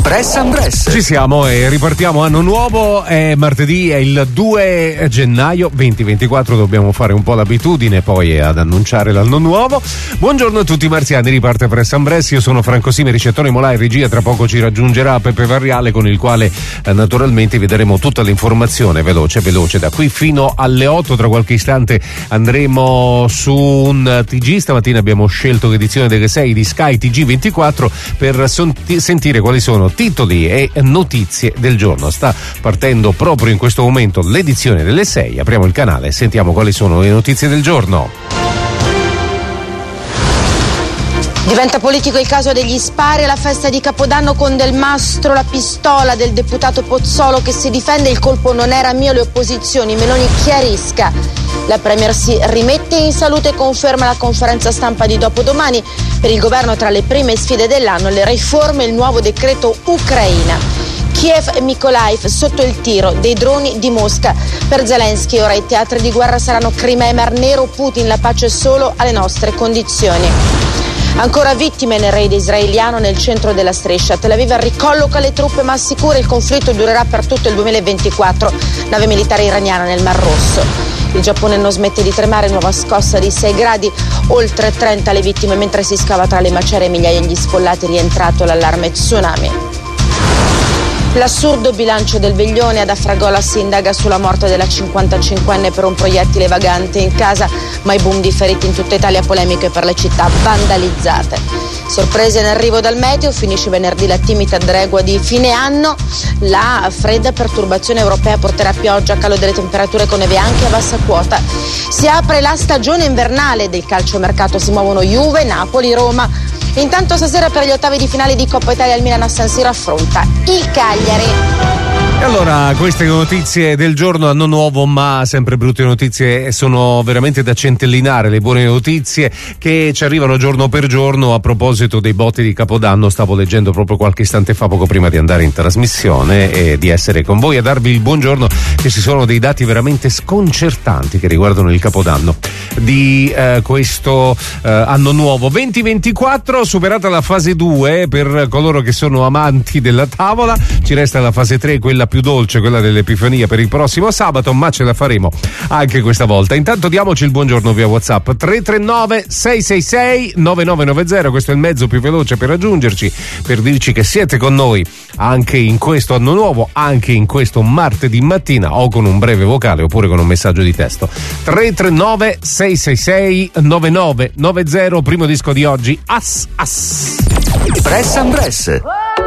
Press and Press. Ci siamo e ripartiamo. Anno nuovo, è martedì, è il 2 gennaio 2024. Dobbiamo fare un po' l'abitudine poi ad annunciare l'anno nuovo. Buongiorno a tutti marziani, riparte Press and Press. Io sono Franco Simi, ricettore Molà in regia. Tra poco ci raggiungerà Peppe Varriale, con il quale naturalmente vi daremo tutta l'informazione veloce da qui fino alle 8. Tra qualche istante andremo su un TG. Stamattina abbiamo scelto l'edizione delle 6 di Sky TG24 per sentire quali sono titoli e notizie del giorno. Sta partendo proprio in questo momento l'edizione delle 6. Apriamo il canale e sentiamo quali sono le notizie del giorno. Diventa politico il caso degli spari alla festa di Capodanno con Del Mastro, la pistola del deputato Pozzolo che si difende: il colpo non era mio, le opposizioni, Meloni chiarisca. La Premier si rimette in salute e conferma la conferenza stampa di dopodomani. Per il governo tra le prime sfide dell'anno le riforme e il nuovo decreto Ucraina. Kiev e Mykolaiv sotto il tiro dei droni di Mosca. Per Zelensky ora i teatri di guerra saranno Crimea e Mar Nero. Putin, la pace solo alle nostre condizioni. Ancora vittime nel raid israeliano nel centro della striscia. Tel Aviv ricolloca le truppe ma assicura il conflitto durerà per tutto il 2024. Nave militare iraniana nel Mar Rosso. Il Giappone non smette di tremare, nuova scossa di 6 gradi, oltre 30 le vittime mentre si scava tra le macerie, migliaia gli sfollati, rientrato l'allarme tsunami. L'assurdo bilancio del Veglione. Ad Afragola si indaga sulla morte della 55enne per un proiettile vagante in casa, ma i boom di feriti in tutta Italia, polemiche per le città vandalizzate. Sorprese in arrivo dal meteo, finisce venerdì la timida tregua di fine anno. La fredda perturbazione europea porterà pioggia, calo delle temperature con neve anche a bassa quota. Si apre la stagione invernale del calciomercato, si muovono Juve, Napoli, Roma. Intanto stasera per gli ottavi di finale di Coppa Italia il Milan a San Siro affronta il Cagliari. E allora, queste notizie del giorno, anno nuovo, ma sempre brutte notizie, sono veramente da centellinare le buone notizie che ci arrivano giorno per giorno. A proposito dei botti di Capodanno, stavo leggendo proprio qualche istante fa, poco prima di andare in trasmissione e di essere con voi a darvi il buongiorno, che ci sono dei dati veramente sconcertanti che riguardano il Capodanno di questo anno nuovo 2024. Superata la fase 2 per coloro che sono amanti della tavola, ci resta la fase 3, quella più dolce, quella dell'Epifania, per il prossimo sabato, ma ce la faremo anche questa volta. Intanto diamoci il buongiorno via WhatsApp 339 666 9990. Questo è il mezzo più veloce per raggiungerci, per dirci che siete con noi anche in questo anno nuovo, anche in questo martedì mattina, o con un breve vocale oppure con un messaggio di testo. 339 666 9990. Primo disco di oggi, As As. Press and Press.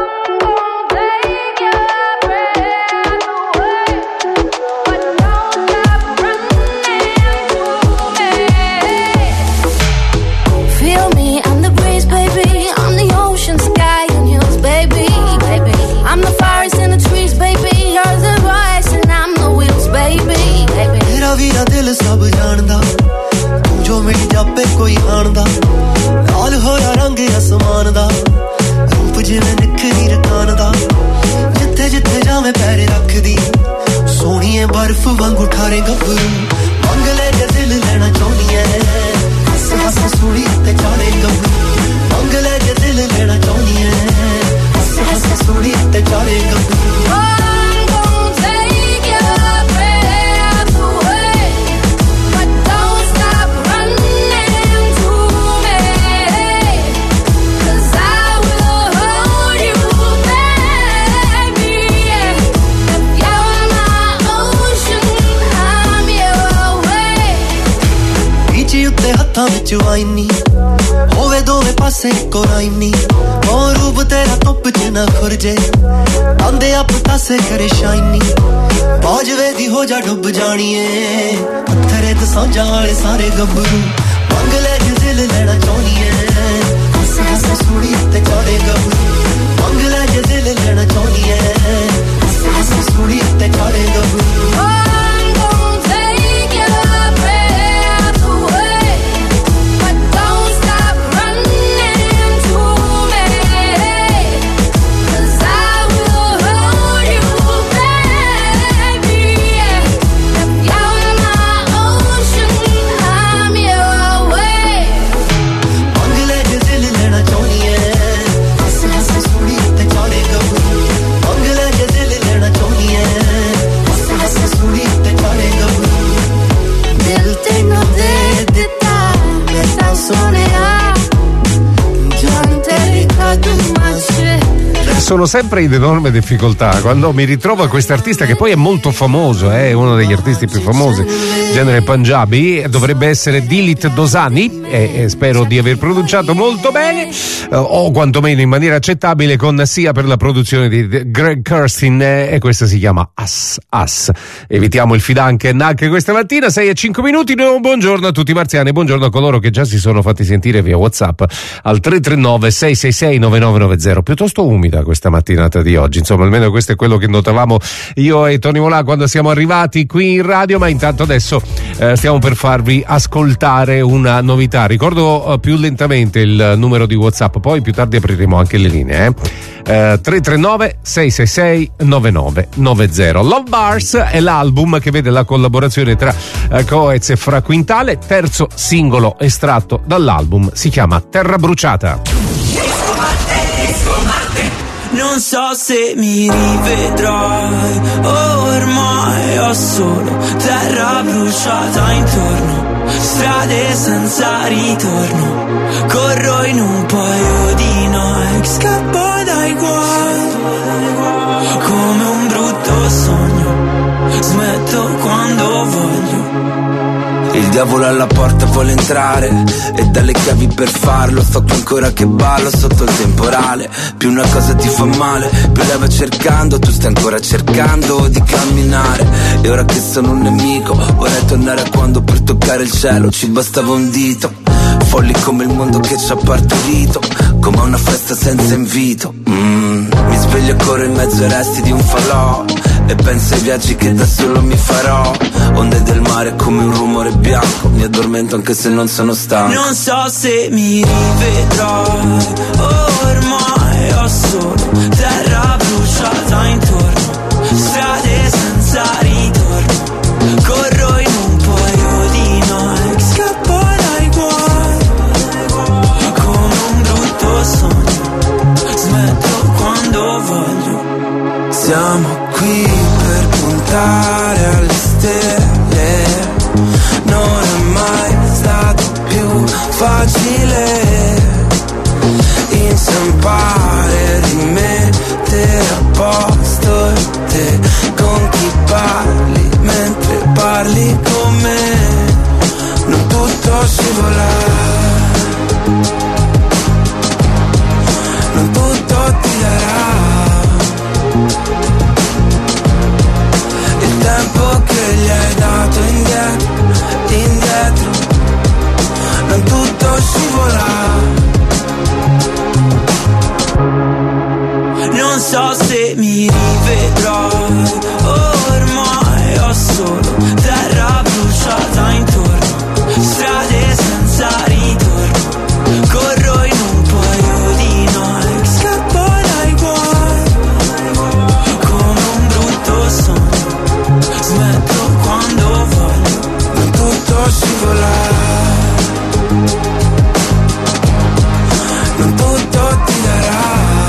मेरा दिल सब जानदा तू जो मेरी जापे कोई आंदा लाल होया रंग आसमान दा रूप जिवें निखरी रकान दा जिथे जिथे जावे पैर रखदी सोहणीए बर्फ वांगू ठारे गभरू मंग ले जे दिल लेना चाहनी है हस हस सोहणी ते चाले गभरू मंग ले जे दिल लेना चाहनी है हस हस सोहणी ते चाले गभरू ਵਿੱਚ ਵਾਈਨੀ ਹੋਵੇ ਦੋਵੇਂ ਪਾਸੇ ਕੋਰਾਈਨੀ ਉਹ ਰੂਪ ਤੇਰਾ ਧੁੱਪ ਚ ਨਾ ਖੁਰਜੇ ਆਂਦੇ ਆਪ ਤਾਸੇ ਕਰੇ ਸ਼ਾਈਨੀ ਬਾਜਵੇ ਦੀ ਹੋ ਜਾ ਡੁੱਬ ਜਾਣੀਏ ਪੱਥਰੇ ਦਸਾਂਜਾਂ ਵਾਲੇ ਸਾਰੇ ਗੱਭਰੂ ਮੰਗ ਲੈ ਜੇ ਦਿਲ ਲੈਣਾ ਚਾਹਨੀਏ ਹੱਸ ਹੱਸ ਸੁਣੀ ਤੇ ਚਾੜੇ ਗੱਭਰੂ ਮੰਗ ਲੈ ਜੇ ਦਿਲ ਲੈਣਾ ਚਾਹਨੀਏ ਹੱਸ ਹੱਸ ਸੁਣੀ ਤੇ ਚਾੜੇ ਗੱਭਰੂ sono sempre in enorme difficoltà quando mi ritrovo a quest'artista che poi è molto famoso, è uno degli artisti più famosi, genere Punjabi, dovrebbe essere Dilit Dosani, e spero di aver pronunciato molto bene, o quantomeno in maniera accettabile, con sia per la produzione di Greg Kurstin, e questa si chiama Us. Evitiamo il fidanken anche questa mattina, 6:05. Buongiorno a tutti i marziani, buongiorno a coloro che già si sono fatti sentire via WhatsApp al 339 666 9990. Piuttosto umida questa mattinata di oggi, insomma, almeno questo è quello che notavamo io e Tony Molà quando siamo arrivati qui in radio. Ma intanto adesso stiamo per farvi ascoltare una novità. Ricordo più lentamente il numero di WhatsApp, poi più tardi apriremo anche le linee. 339 666 9990. Love Bars è l'album che vede la collaborazione tra Coez e Fra Quintale, terzo singolo estratto dall'album, si chiama Terra Bruciata. Non so se mi rivedrai, ormai ho solo terra bruciata intorno, strade senza ritorno, corro in un paio di Nike, scappo dai guai, come un brutto sogno, smetto quando voglio. Il diavolo alla porta vuole entrare e dalle chiavi per farlo. Sto qui ancora che ballo sotto il temporale. Più una cosa ti fa male, più la vai cercando. Tu stai ancora cercando di camminare. E ora che sono un nemico vorrei tornare a quando per toccare il cielo ci bastava un dito. Folli come il mondo che ci ha partorito, come una festa senza invito. Mi sveglio e corro in mezzo ai resti di un falò e penso ai viaggi che da solo mi farò. Onde del mare come un rumore bianco, mi addormento anche se non sono stanco. Non so se mi rivedrai, ormai ho solo terra bruciata intorno, strade senza ritorno, corro in un paio di Nike, scappo dai guai, come un brutto sogno, smetto quando voglio. Siamo qui per puntare alle stelle, non è mai stato più facile inciampare, rimettere a posto te con chi parli mentre parli con me. Non tutto scivola, non tutto ti darà il tempo che gli hai dato indietro, non tutto scivola. Non so se mi rivedrai, ormai ho solo terra bruciata intorno, strade senza ritorno, corro in un paio di Nike, scappo dai guai, come un brutto sogno, smetto quando voglio. Non tutto scivola, non tutto ti darà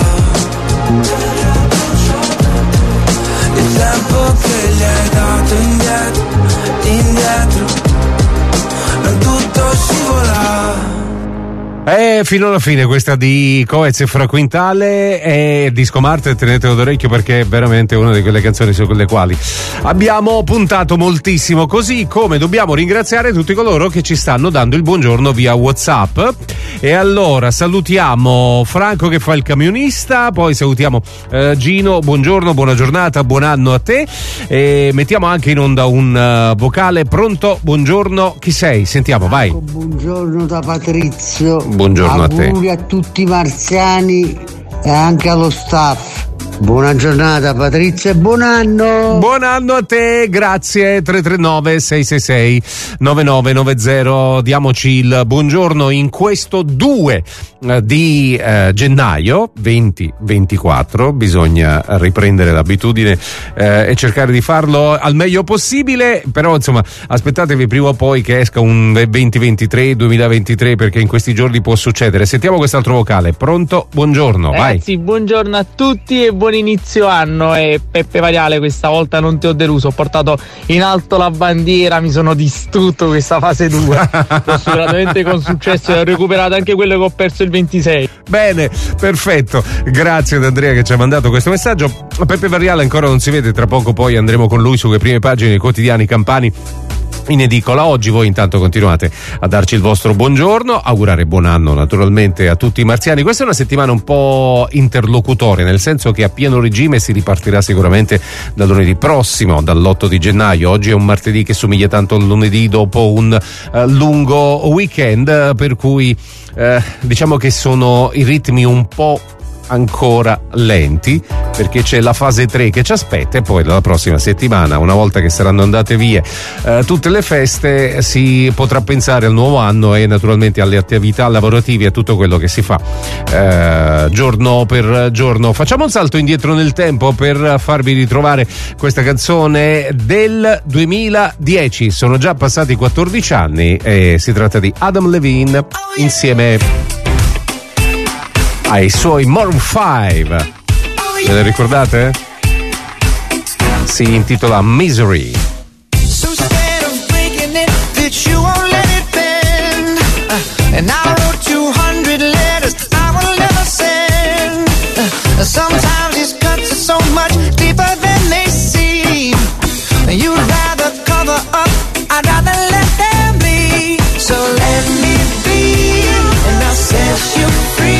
il tempo che gli hai dato indietro, non tutto scivola. Fino alla fine questa di Coez e Fra Quintale è Disco Marte, tenetelo d'orecchio perché è veramente una di quelle canzoni su quelle quali abbiamo puntato moltissimo, così come dobbiamo ringraziare tutti coloro che ci stanno dando il buongiorno via WhatsApp. E allora salutiamo Franco che fa il camionista, poi salutiamo Gino, buongiorno, buona giornata, buon anno a te, e mettiamo anche in onda un vocale. Pronto, buongiorno, chi sei? Sentiamo, vai. Buongiorno da Patrizio. Buongiorno a te. Auguri a tutti i marziani e anche allo staff. Buona giornata Patrizia e buon anno. Buon anno a te, grazie. 339 666 9990. Diamoci il buongiorno in questo 2 di gennaio 2024. Bisogna riprendere l'abitudine e cercare di farlo al meglio possibile, però insomma aspettatevi prima o poi che esca un 2023 perché in questi giorni può succedere. Sentiamo quest'altro vocale. Pronto, buongiorno. Ragazzi, vai. Buongiorno a tutti e buon buon inizio anno e Peppe Variale, questa volta non ti ho deluso, ho portato in alto la bandiera, mi sono distrutto questa fase 2, l'ho sicuramente con successo e ho recuperato anche quello che ho perso il 26. Bene, perfetto, grazie ad Andrea che ci ha mandato questo messaggio. Peppe Variale ancora non si vede, tra poco poi andremo con lui sulle prime pagine dei quotidiani campani in edicola. Oggi voi intanto continuate a darci il vostro buongiorno, augurare buon anno naturalmente a tutti i marziani. Questa è una settimana un po' interlocutoria, nel senso che a pieno regime si ripartirà sicuramente da lunedì prossimo, dall'8 di gennaio. Oggi è un martedì che somiglia tanto al lunedì dopo un lungo weekend, per cui diciamo che sono i ritmi un po' ancora lenti, perché c'è la fase 3 che ci aspetta e poi la prossima settimana, una volta che saranno andate via tutte le feste, si potrà pensare al nuovo anno e naturalmente alle attività lavorative e a tutto quello che si fa giorno per giorno. Facciamo un salto indietro nel tempo per farvi ritrovare questa canzone del 2010. Sono già passati 14 anni e si tratta di Adam Levine insieme ai suoi Maroon 5. Ve le ricordate? Si intitola Misery. So instead of breaking it, that you won't let it bend. And I wrote 200 letters I will never send. Sometimes these cuts are so much deeper than they seem. You'd rather cover up, I'd rather let them be. So let me be, and I'll set you free.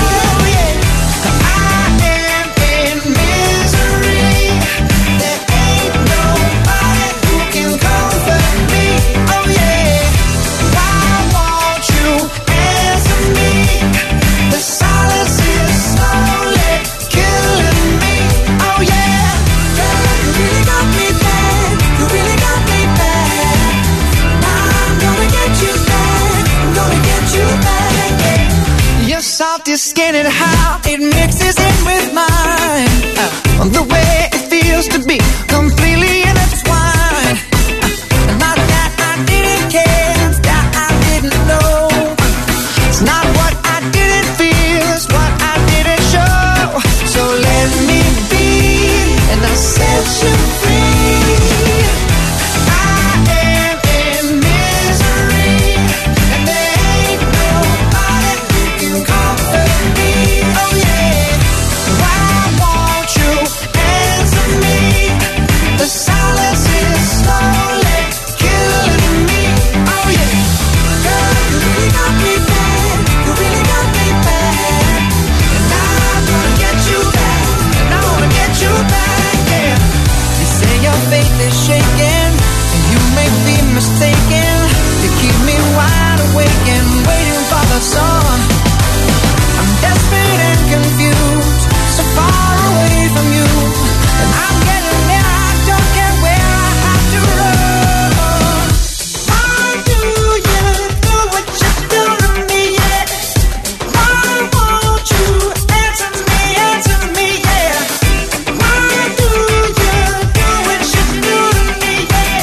Soft your skin and how it mixes in with mine. The way it feels to be completely intertwined. Not that I didn't care, it's that I didn't know. It's not what I didn't feel, it's what I didn't show. So let me be, and I'll set you free. Mistaken, you keep me wide awake and waiting for the sun. I'm desperate and confused, so far away from you, and I'm getting there, I don't care where I have to run. Why do you do what you do to me, yeah? Why won't you answer me, yeah? Why do you do what you do to me, yeah?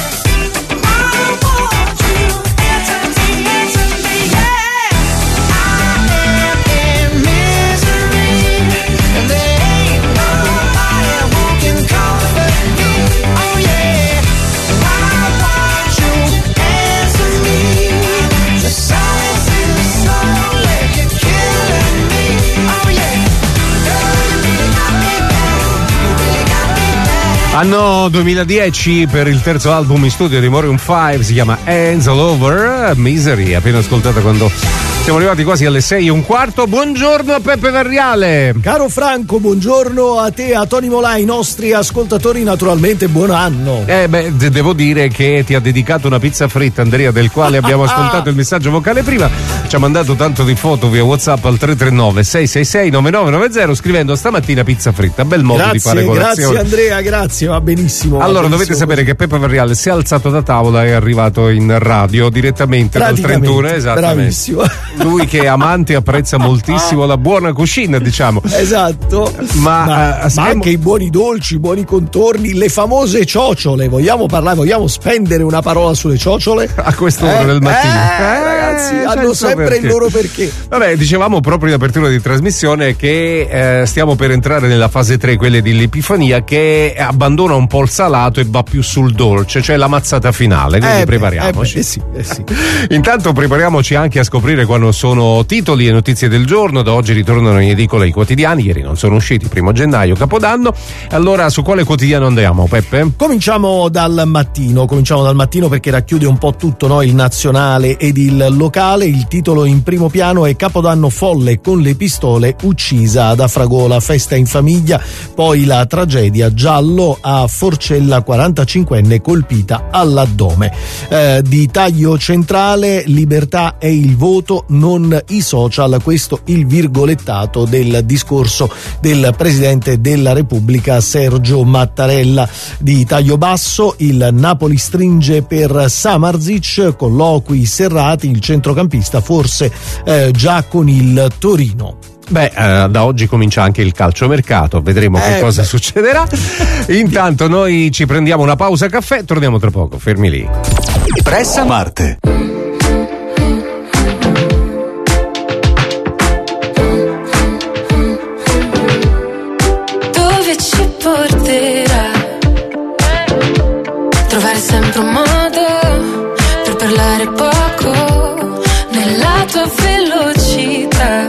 Anno 2010 per il terzo album in studio di Maroon 5, si chiama Hands All Over, Misery, appena ascoltata quando siamo arrivati quasi alle 6:15. Buongiorno a Peppe Variale. Caro Franco, buongiorno a te, a Tony Molà, ai nostri ascoltatori, naturalmente buon anno. Devo dire che ti ha dedicato una pizza fritta, Andrea, del quale abbiamo ascoltato il messaggio vocale prima. Ci ha mandato tanto di foto via WhatsApp al 339-666-9990 scrivendo stamattina pizza fritta. Bel modo di fare colazione. Grazie Andrea, grazie, va benissimo. Allora, dovete sapere che Peppe Variale si è alzato da tavola e è arrivato in radio direttamente dal 31. Esattamente. Bravissimo. lui che è amante apprezza moltissimo la buona cucina, diciamo. Esatto. Ma anche i buoni dolci, i buoni contorni, le famose ciociole. Vogliamo spendere una parola sulle ciociole? A quest'ora del mattino. Ragazzi, hanno sempre il loro perché. Vabbè, dicevamo proprio in apertura di trasmissione che stiamo per entrare nella fase 3, quelle dell'Epifania, che abbandona un po' il salato e va più sul dolce, cioè la mazzata finale, quindi prepariamoci. Sì. Intanto prepariamoci anche a scoprire quando sono titoli e notizie del giorno. Da oggi ritornano in edicola i quotidiani, ieri non sono usciti, 1 gennaio, Capodanno. Allora, su quale quotidiano andiamo, Peppe? Cominciamo dal mattino perché racchiude un po' tutto, no? Il nazionale ed il locale. Il titolo in primo piano è Capodanno folle con le pistole, uccisa ad Afragola, festa in famiglia, poi la tragedia, giallo a Forcella, 45enne colpita all'addome. Di taglio centrale, libertà è il voto, non i social, questo il virgolettato del discorso del Presidente della Repubblica Sergio Mattarella. Di taglio basso, il Napoli stringe per Samardzic, colloqui serrati, il centrocampista forse già con il Torino. Da oggi comincia anche il calciomercato, vedremo che cosa succederà. Intanto noi ci prendiamo una pausa caffè, torniamo tra poco, fermi lì. Pressa Marte. Dove ci porterà? Trovare sempre un modo per parlare poco nella tua velocità.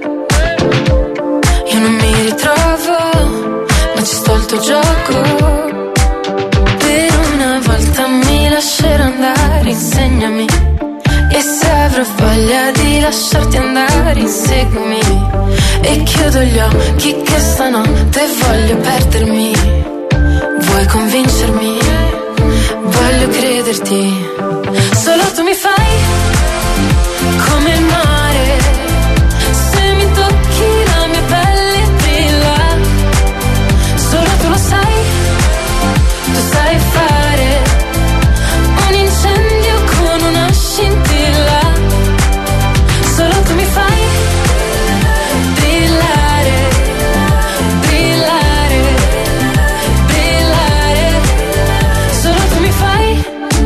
Io non mi ritrovo, ma ci sto al tuo gioco. Per una volta mi lascerò andare, insegnami. E se avrò voglia di lasciarti andare, inseguimi. E chiudo gli occhi che stanotte voglio perdermi. Vuoi convincermi? Voglio crederti. Solo tu mi fai come il mare. Se mi tocchi la mia pelle brilla. Solo tu lo sai. Tu sai fare un incendio con una scintilla. Solo tu mi fai brillare, brillare, brillare. Solo tu mi fai.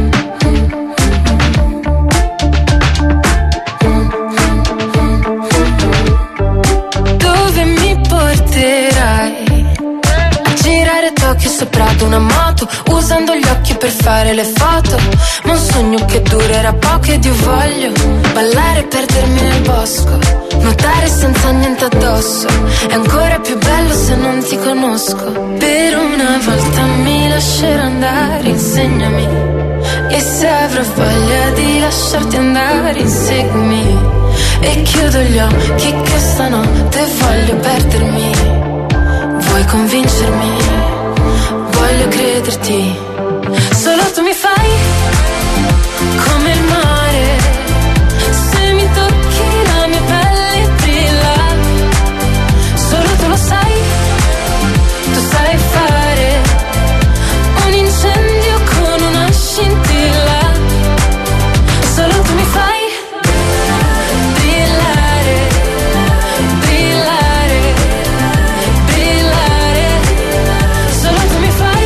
Dove mi porterai? A girare Tokyo sopra ad una moto, usando gli occhi per fare le foto. Ma un sogno che durerà poco ed io voglio ballare e perdermi nel bosco, nuotare senza niente addosso. È ancora più bello se non ti conosco. Per una volta mi lascerò andare, insegnami. E se avrò voglia di lasciarti andare, inseguimi. E chiudo gli occhi che stanotte voglio perdermi. Vuoi convincermi? Voglio crederti. Solo tu mi fai come il mare. Se mi tocchi la mia pelle brilla. Solo tu lo sai. Tu sai fare un incendio con una scintilla. Solo tu mi fai brillare, brillare, brillare. Solo tu mi fai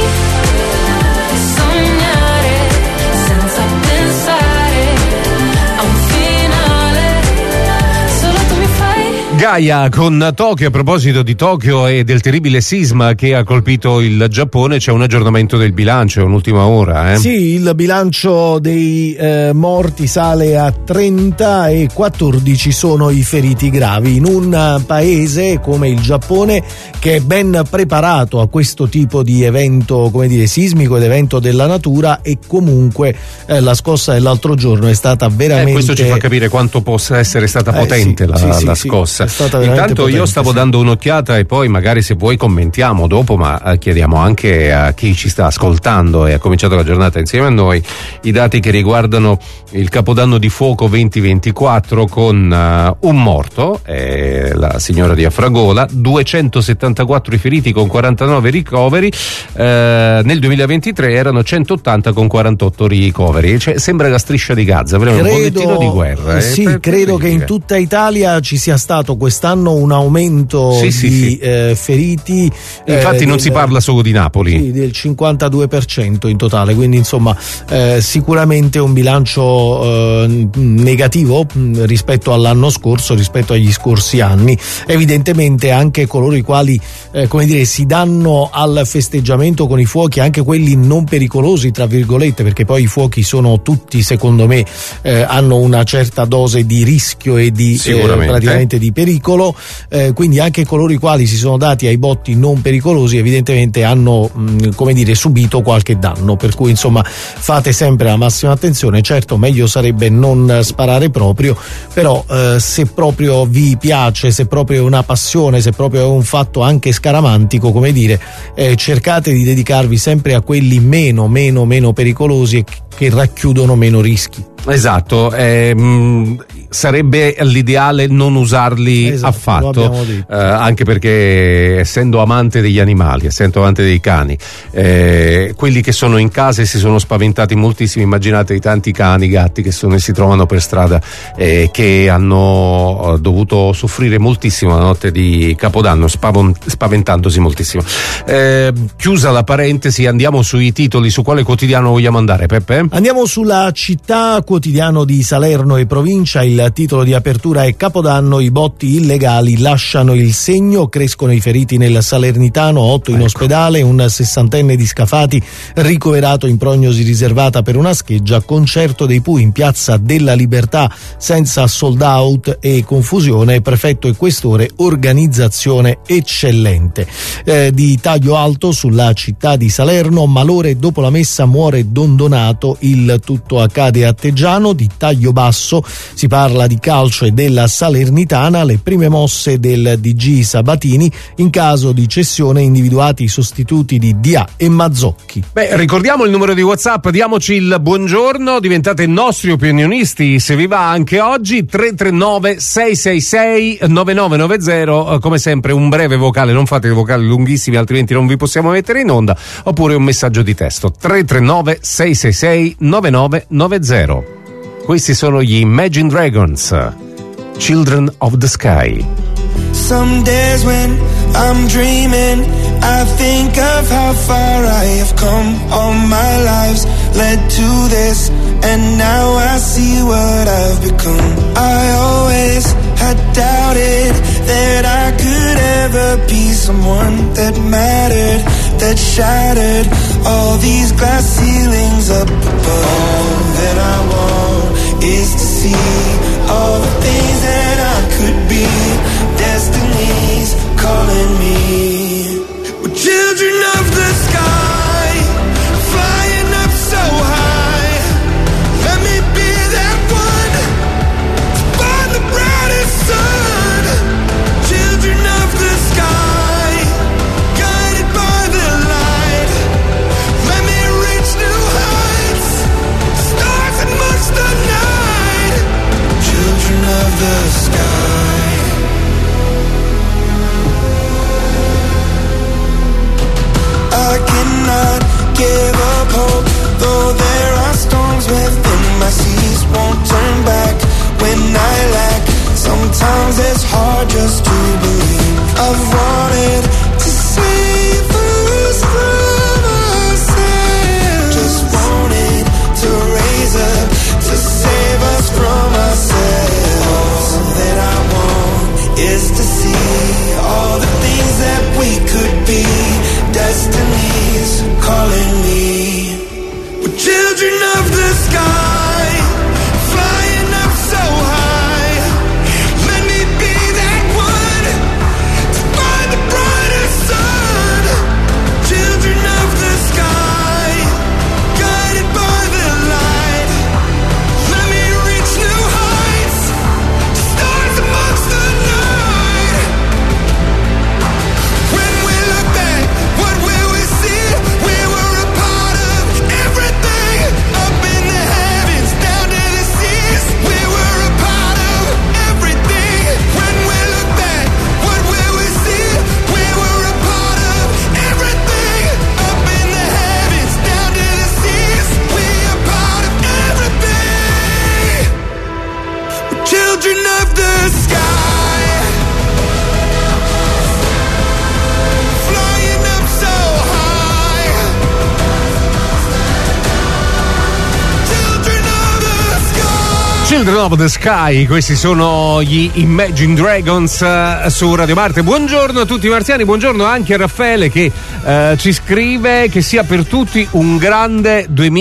sognare senza pensare a un finale. Solo tu mi fai. Gaia con Tokyo. A proposito di Tokyo e del terribile sisma che ha colpito il Giappone, c'è un aggiornamento del bilancio, è un'ultima ora. Sì, il bilancio dei morti sale a 30 e 14 sono i feriti gravi in un paese come il Giappone che è ben preparato a questo tipo di evento, come dire, sismico ed evento della natura, e comunque la scossa dell'altro giorno è stata veramente questo ci fa capire quanto possa essere stata potente la scossa. È stata stata veramente Intanto potente, io stavo dando un'occhiata e poi magari se vuoi commentiamo dopo, ma chiediamo anche a chi ci sta ascoltando e ha cominciato la giornata insieme a noi i dati che riguardano il Capodanno di Fuoco 2024 con un morto, la signora di Afragola, 274 i feriti con 49 ricoveri, nel 2023 erano 180 con 48 ricoveri, cioè, sembra la striscia di Gaza, un bollettino di guerra. Sì, credo che in tutta Italia ci sia stato quest'anno un aumento di feriti. Infatti non si parla solo di Napoli. Sì, del 52% in totale, quindi insomma sicuramente un bilancio negativo rispetto all'anno scorso, rispetto agli scorsi anni. Evidentemente anche coloro i quali si danno al festeggiamento con i fuochi, anche quelli non pericolosi tra virgolette, perché poi i fuochi sono tutti, secondo me, hanno una certa dose di rischio e di praticamente di pericolo, quindi anche coloro i quali si sono dati ai botti non pericolosi evidentemente hanno subito qualche danno, per cui insomma fate sempre la massima attenzione. Certo, meglio sarebbe non sparare proprio, però se proprio vi piace, se proprio è una passione, se proprio è un fatto anche scaramantico, cercate di dedicarvi sempre a quelli meno pericolosi e che racchiudono meno rischi. Esatto, sarebbe l'ideale non usarli affatto, anche perché essendo amante degli animali, essendo amante dei cani, quelli che sono in casa e si sono spaventati moltissimo, immaginate i tanti cani, gatti che si trovano per strada, che hanno dovuto soffrire moltissimo la notte di Capodanno, spaventandosi moltissimo. Chiusa la parentesi, andiamo sui titoli. Su quale quotidiano vogliamo andare, Peppe? Andiamo sulla Città, quotidiano di Salerno e provincia. Il titolo di apertura è: Capodanno, i botti illegali lasciano il segno, crescono i feriti nel Salernitano, 8 in ospedale, un 60enne di Scafati ricoverato in prognosi riservata per una scheggia, concerto dei Pooh in Piazza della Libertà senza sold out e confusione, prefetto e questore, organizzazione eccellente. Di taglio alto sulla Città di Salerno, malore dopo la messa, muore Don Donato, il tutto accade a Teggiano. Di taglio basso si parla di calcio e della Salernitana, le prime mosse del DG Sabatini, in caso di cessione individuati i sostituti di Dia e Mazzocchi. Ricordiamo il numero di WhatsApp, diamoci il buongiorno, diventate nostri opinionisti se vi va anche oggi, 339 666 9990, come sempre un breve vocale, non fate vocali lunghissimi altrimenti non vi possiamo mettere in onda, oppure un messaggio di testo, 339 666 9990. Questi sono gli Imagine Dragons, Children of the Sky. Some days when I'm dreaming, I think of how far I have come. All my lives led to this, and now I see what I've become. I always had doubted that I could ever be someone that mattered, that shattered all these glass ceilings up above. All that I want is to see all the things that I could be. Destiny's calling me. We're children of the sky, flying up so high. Let me be that one to find the brightest sun. Children of the sky, guided by the light. Let me reach new heights, stars amongst the night. Children of the sky. I cannot give up hope, though there are storms within my seas. Won't turn back when I lack. Sometimes it's hard just to believe. I've wanted to save us from ourselves. Just wanted to raise up, to save us from ourselves. All that I want is to see all the things that we could be. Destiny's calling me. We're children of the sky, flying up so high. Let me be that one to find the brightest Children of the Sky, questi sono gli Imagine Dragons su Radio Marte. Buongiorno a tutti i marziani, buongiorno anche a Raffaele che ci scrive che sia per tutti un grande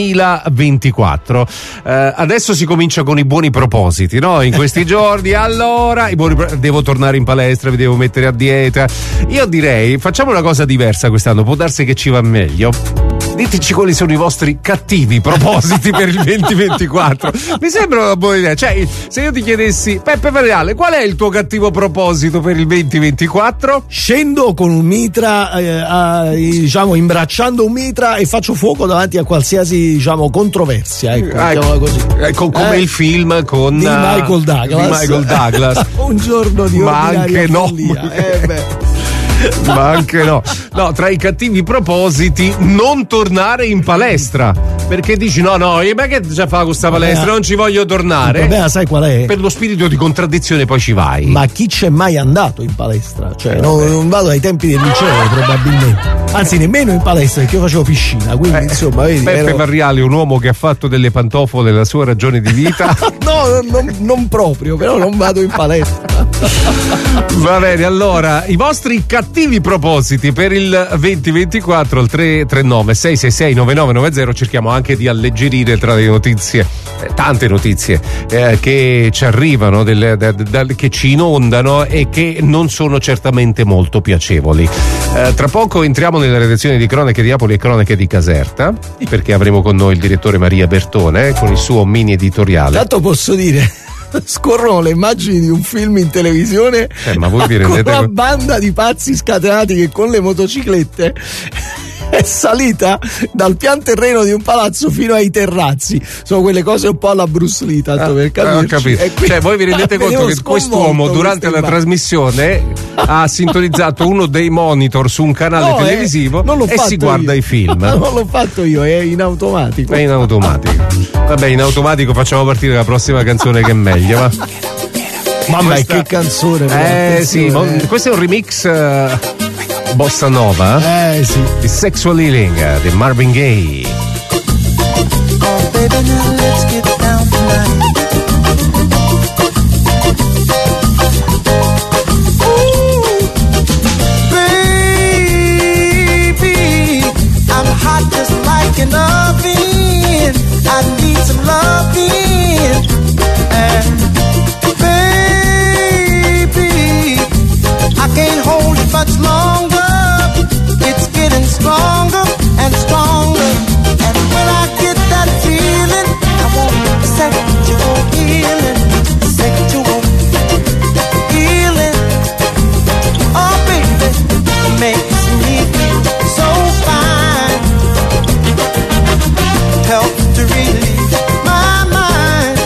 2024. Adesso si comincia con i buoni propositi, no? In questi giorni, allora, devo tornare in palestra, vi devo mettere a dieta. Io direi, facciamo una cosa diversa quest'anno, può darsi che ci va meglio. Diteci quali sono i vostri cattivi propositi per il 2024. Mi sembra una buona idea. Cioè, se io ti chiedessi, Peppe Variale, qual è il tuo cattivo proposito per il 2024? Scendo con un mitra, diciamo, imbracciando un mitra e faccio fuoco davanti a qualsiasi, diciamo, controversia. Ecco, così. Come il film con di Michael Douglas. Un giorno di ordinaria follia. Ma anche no, tra i cattivi propositi non tornare in palestra, perché dici no, ma che già fa questa palestra, non ci voglio tornare. Il problema sai qual è? Per lo spirito di contraddizione poi ci vai. Ma chi c'è mai andato in palestra? Cioè non vado ai tempi del liceo probabilmente, anzi nemmeno in palestra perché io facevo piscina, quindi insomma vedi. Peppe Varriale, un uomo che ha fatto delle pantofole la sua ragione di vita. No, non proprio, però non vado in palestra. Va bene, allora i vostri cattivi propositi per il 2024 al 339 666 9990. Cerchiamo anche di alleggerire tra le notizie, tante notizie che ci arrivano, che ci inondano e che non sono certamente molto piacevoli. Tra poco entriamo nella redazione di Cronache di Napoli e Cronache di Caserta, perché avremo con noi il direttore Maria Bertone con il suo mini editoriale. Tanto posso dire, scorrono le immagini di un film in televisione, ma voi vi rendete con una banda di pazzi scatenati che con le motociclette è salita dal pian terreno di un palazzo fino ai terrazzi. Sono quelle cose un po' alla Bruce Lee, tanto per capirci. Ho capito. Cioè voi vi rendete conto che quest'uomo durante la trasmissione ha sintonizzato uno dei monitor su un canale televisivo e si guarda i film. Non l'ho fatto io, è in automatico. Vabbè, in automatico facciamo partire la prossima canzone che è meglio, va. Mamma che canzone. Sì, questo è un remix bossa nova di Sexual Healing di Marvin Gaye. Oh baby, now let's get down tonight. Ooh, baby, I'm hot just like an oven. I need some loving. And baby, I can't hold it much longer. It's getting stronger and stronger. And when I get that feeling, I want sexual healing. Sexual healing. Oh baby, makes me feel so fine. Helps to relieve my mind.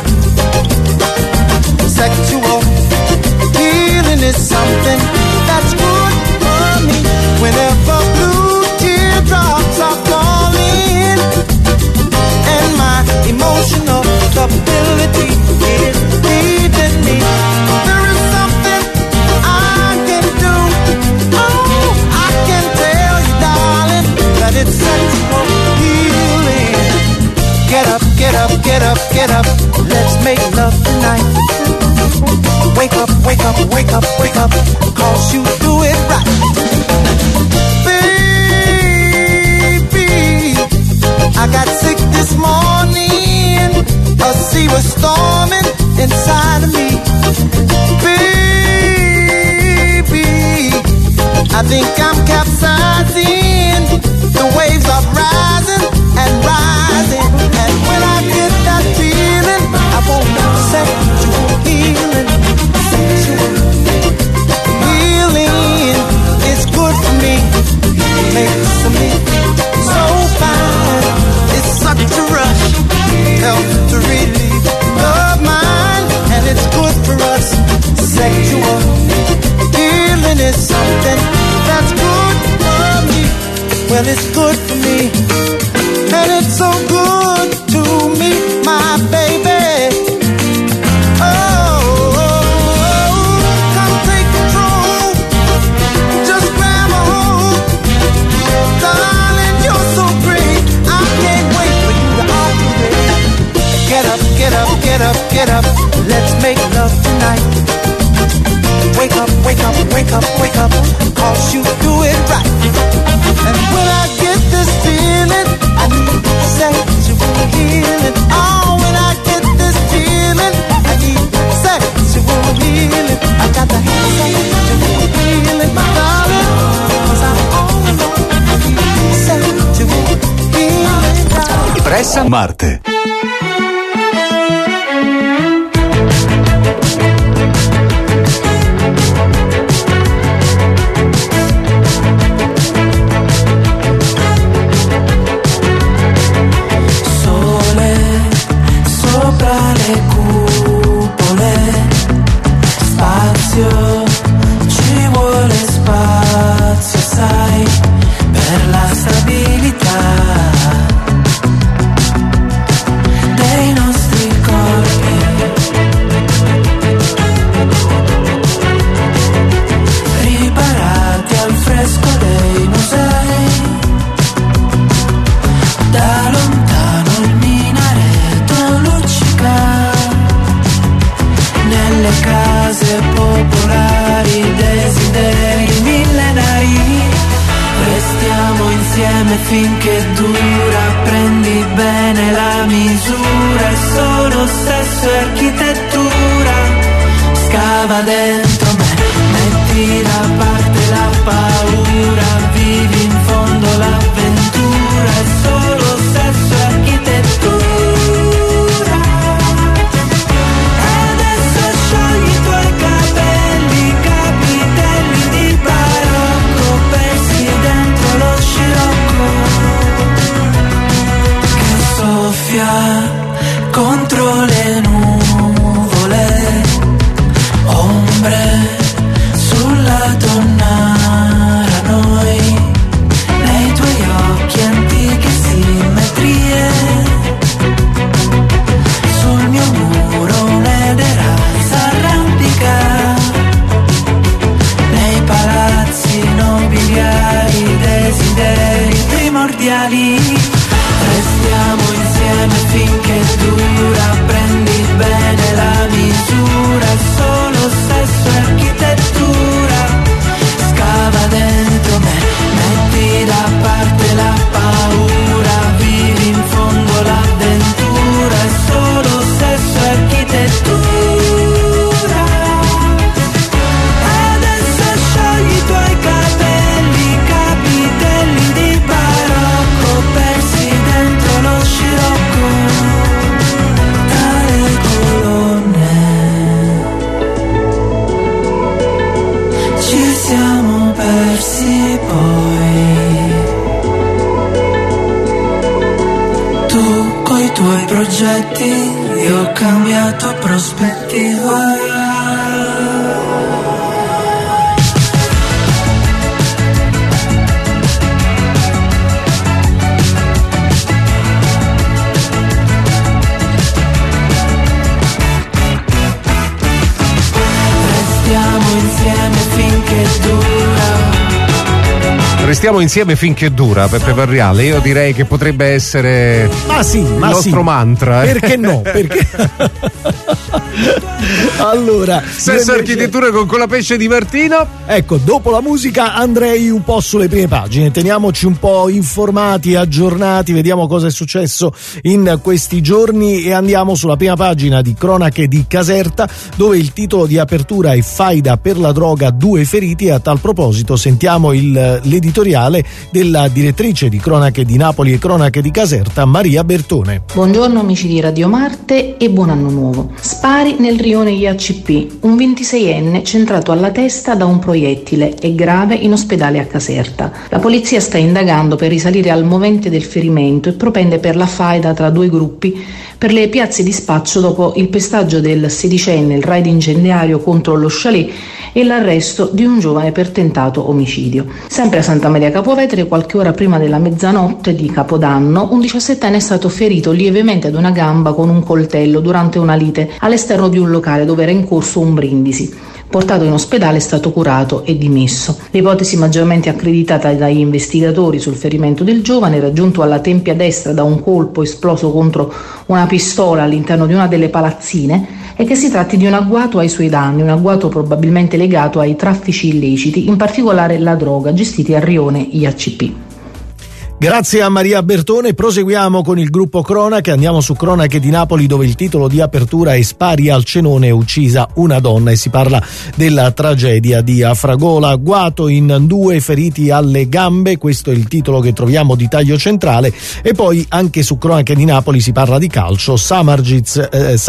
Sexual healing is something that's good for me. Whenever blue teardrops are falling and my emotional stability is leaving me, there is something I can do. Oh, I can tell you, darling, that it's sexual healing. Get up, get up, get up, get up. Let's make love tonight. Wake up, wake up, wake up, wake up, 'cause you do it right. Baby, I got sick this morning. A sea was storming inside of me. Baby, I think I'm capsizing. The waves are rising and rising. And when I get that feeling, I want sexual healing. Sexual healing is good for me. Makes me so fine. It's such a rush. Helps to relieve love mine. And it's good for us. Sexual healing is something that's good for me. Well, it's good for me. And it's so good to me, my baby. Get up, get up, Espresso Marte. Ci vuole spazio, sai, per la stabilità dei nostri corpi. Riparati al fresco dei musei, da lontano il minareto luccica nelle case popolari, desideri millenari. Restiamo insieme finché dura, prendi bene la misura, è solo sesso e architettura. Scava dentro me, metti da parte la paura, vivi in fondo l'avventura, è solo sesso e architettura. Contro le nuvole, ombre sulla donna noi, nei tuoi occhi antiche simmetrie, sul mio muro un'edera s'arrampica, nei palazzi nobiliari, desideri primordiali. Restiamo insieme finché dura, prendi bene la misura, solo sesso e architettura. Scava dentro me, metti da parte la paura, vivi in fondo l'avventura, è solo sesso e architettura. Adesso sciogli i tuoi capelli, capitelli di barocco, persi dentro lo scirocco tra le colonne. Ci siamo persi poi, tu coi tuoi progetti, io ho cambiato prospettiva. Restiamo insieme finché dura, Peppe Varriale. Io direi che potrebbe essere il nostro mantra. Perché no? Perché? Allora, sesso architettura con Colapesce di Martino. Ecco, dopo la musica andrei un po' sulle prime pagine, teniamoci un po' informati, aggiornati, vediamo cosa è successo in questi giorni e andiamo sulla prima pagina di Cronache di Caserta, dove il titolo di apertura è Faida per la droga, 2 feriti, e a tal proposito sentiamo l'editoriale della direttrice di Cronache di Napoli e Cronache di Caserta, Maria Bertone. Buongiorno amici di Radio Marte e buon anno nuovo. Spari nel rione IACP, un 26enne centrato alla testa da un proiettile, è grave in ospedale a Caserta. La polizia sta indagando per risalire al movente del ferimento e propende per la faida tra 2 gruppi per le piazze di spaccio dopo il pestaggio del 16enne, il raid incendiario contro lo chalet e l'arresto di un giovane per tentato omicidio. Sempre a Santa Maria Capovetere, qualche ora prima della mezzanotte di Capodanno, un 17enne è stato ferito lievemente ad una gamba con un coltello durante una lite all'esterno di un locale dove era in corso un brindisi. Portato in ospedale, è stato curato e dimesso. L'ipotesi maggiormente accreditata dagli investigatori sul ferimento del giovane, raggiunto alla tempia destra da un colpo esploso contro una pistola all'interno di una delle palazzine, è che si tratti di un agguato ai suoi danni, un agguato probabilmente legato ai traffici illeciti, in particolare la droga, gestiti a rione IACP. Grazie a Maria Bertone. Proseguiamo con il gruppo Cronache, andiamo su Cronache di Napoli, dove il titolo di apertura è "Spari al cenone, uccisa una donna", e si parla della tragedia di Afragola. Agguato in 2, feriti alle gambe, questo è il titolo che troviamo di taglio centrale. E poi anche su Cronache di Napoli si parla di calcio, Samargiz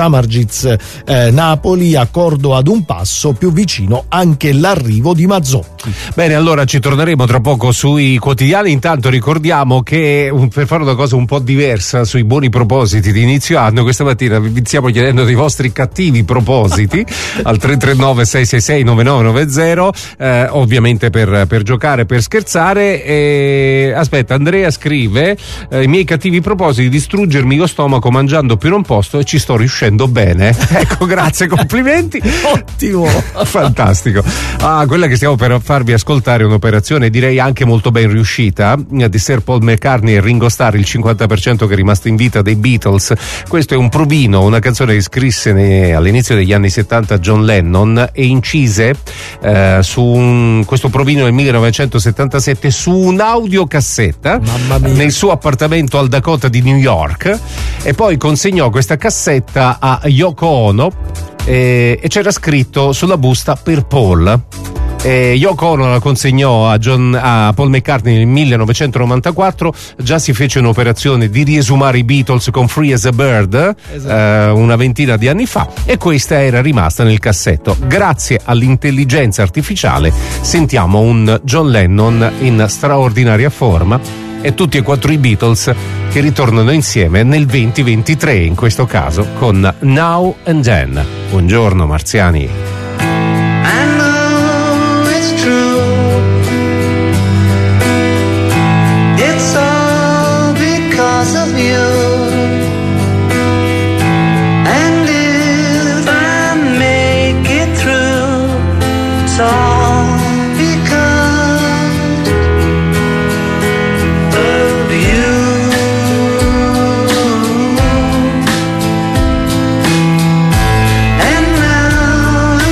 Napoli, accordo ad un passo, più vicino anche l'arrivo di Mazzotti. Bene, allora ci torneremo tra poco sui quotidiani. Intanto ricordiamo che per fare una cosa un po' diversa sui buoni propositi di inizio anno, questa mattina vi iniziamo chiedendo dei vostri cattivi propositi al 339 666 9990, ovviamente per giocare, per scherzare. Aspetta, Andrea scrive: i miei cattivi propositi, distruggermi lo stomaco mangiando più non posto, e ci sto riuscendo bene. Ecco, grazie, complimenti. Ottimo, fantastico. Quella che stiamo per farvi ascoltare è un'operazione direi anche molto ben riuscita di Sir Paul McCartney e Ringo Starr, il 50% che è rimasto in vita dei Beatles. Questo è un provino, una canzone che scrisse all'inizio degli anni 70 John Lennon e incise questo provino nel 1977 su un'audiocassetta nel suo appartamento al Dakota di New York, e poi consegnò questa cassetta a Yoko Ono e c'era scritto sulla busta "per Paul". Yoko Ono la consegnò a Paul McCartney nel 1994. Già si fece un'operazione di riesumare i Beatles con "Free as a Bird", esatto, una ventina di anni fa, e questa era rimasta nel cassetto. Grazie all'intelligenza artificiale sentiamo un John Lennon in straordinaria forma e tutti e 4 i Beatles che ritornano insieme nel 2023, in questo caso con Now and Then. Buongiorno marziani. Of you, and if I make it through, it's all because of you. And now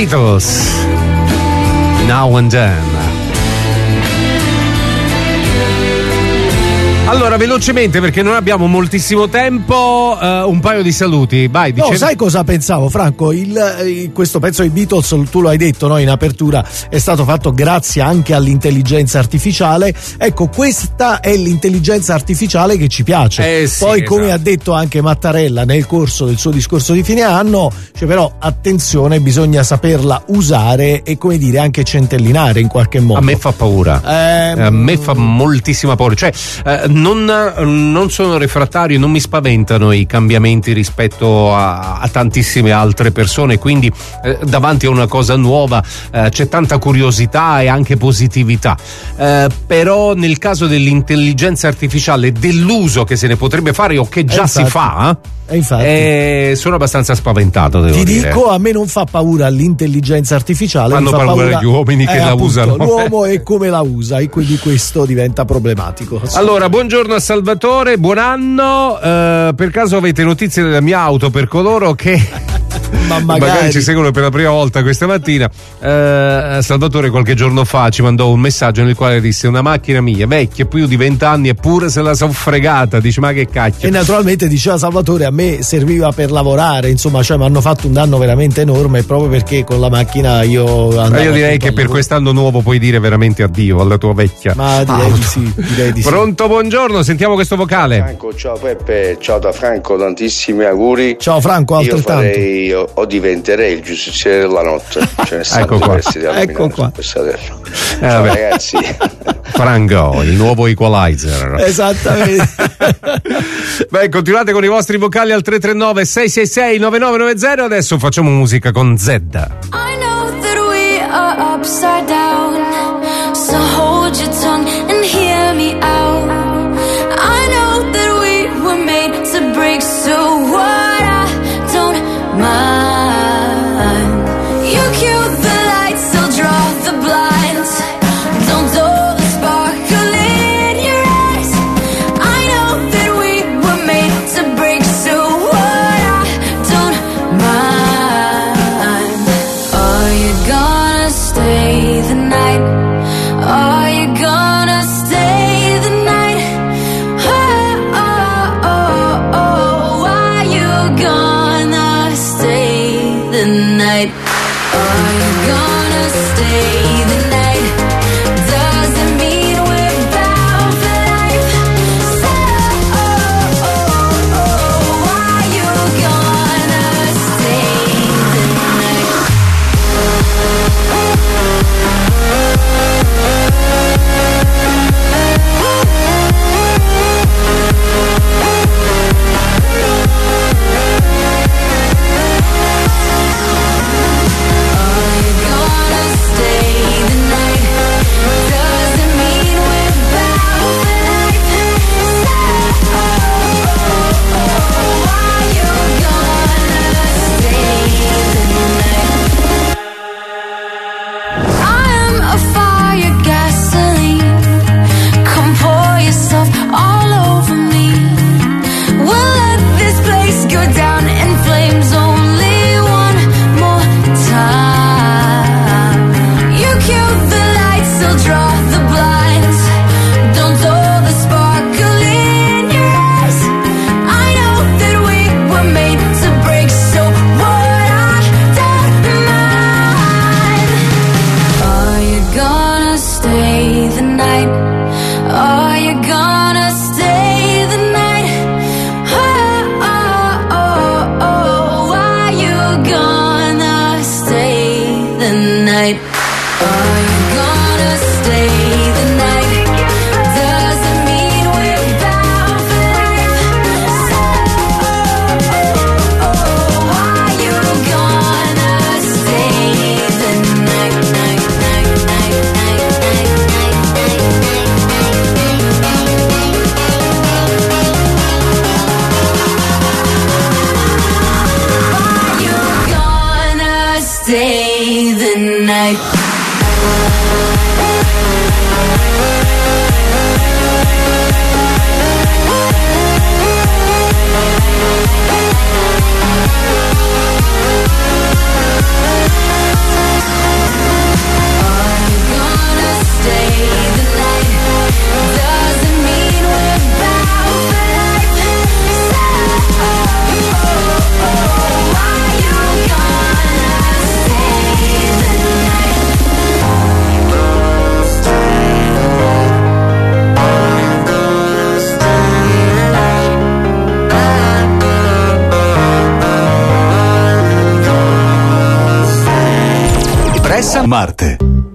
Beatles, Now and Then. Allora, velocemente, perché non abbiamo moltissimo tempo, un paio di saluti. Vai, No, sai cosa pensavo, Franco? Questo pezzo dei Beatles, tu lo hai detto, no, in apertura, è stato fatto grazie anche all'intelligenza artificiale. Ecco, questa è l'intelligenza artificiale che ci piace. Sì, poi, come ha detto anche Mattarella nel corso del suo discorso di fine anno, cioè, però attenzione, bisogna saperla usare e, come dire, anche centellinare in qualche modo. A me fa paura. A me fa moltissima paura. Cioè, non sono refrattario, non mi spaventano i cambiamenti rispetto a tantissime altre persone, quindi davanti a una cosa nuova c'è tanta curiosità e anche positività, però nel caso dell'intelligenza artificiale, dell'uso che se ne potrebbe fare o che già si fa, sono abbastanza spaventato, devo dire. Dico, a me non fa paura l'intelligenza artificiale, fanno paura gli uomini che la usano, l'uomo e come la usa, e quindi questo diventa problematico. Allora, buongiorno a Salvatore, buon anno. Per caso avete notizie della mia auto per coloro che magari ci seguono per la prima volta questa mattina? Salvatore qualche giorno fa ci mandò un messaggio nel quale disse: una macchina mia vecchia, più di 20 anni, eppure se la son fregata. Dice: ma che cacchio. E naturalmente diceva Salvatore: a me serviva per lavorare, insomma, cioè mi hanno fatto un danno veramente enorme, proprio perché con la macchina io andavo. Io direi che per quest'anno nuovo puoi dire veramente addio alla tua vecchia. Ma direi di sì, direi di sì. Pronto, buongiorno, sentiamo questo vocale. Franco, ciao Peppe, ciao da Franco, tantissimi auguri. Ciao Franco, altrettanto. Io farei o diventerei il giustiziere della notte. Ce ne stanno diversi di ecco qua. Ciao ragazzi. Franco, il nuovo equalizer. Esattamente. Beh, continuate con i vostri vocali al 339 666 9990. Adesso facciamo musica con Zedda. I know that we are upside down, so hold your tongue and hear me out. I know that we were made to break, so what, I don't mind. You cue the lights, I'll draw the blinds. Don't dull the sparkle in your eyes. I know that we were made to break, so what, I don't mind. Are you gonna stay the night? Are you gonna stay the night? Oh, oh, oh, oh. Are you gonna stay the night? Are you gonna stay the night? Doesn't mean we're bound for life. So, oh, oh, oh. Are you gonna stay the night? Stay the night. Marte.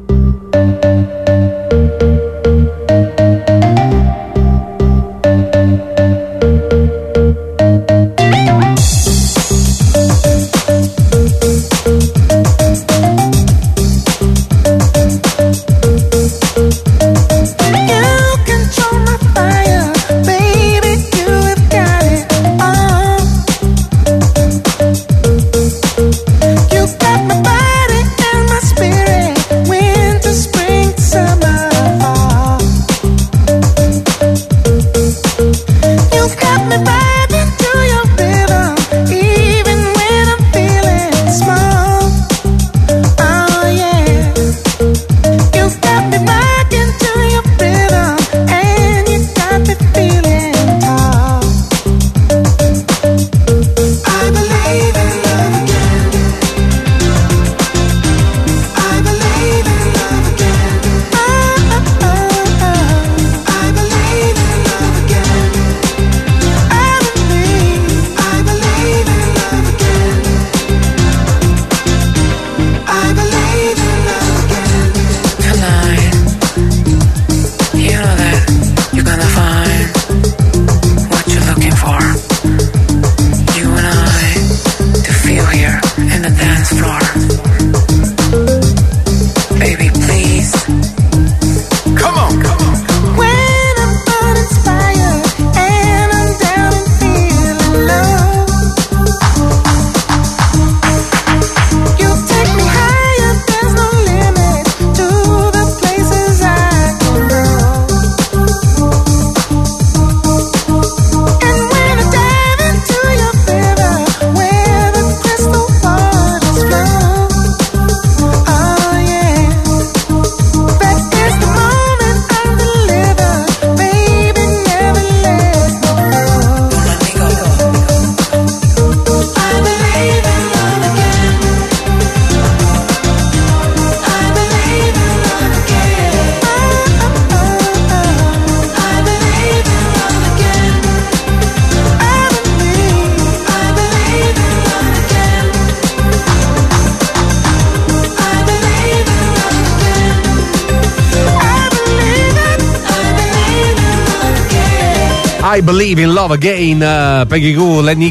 I Believe in Love Again, Peggy Gou, Lenny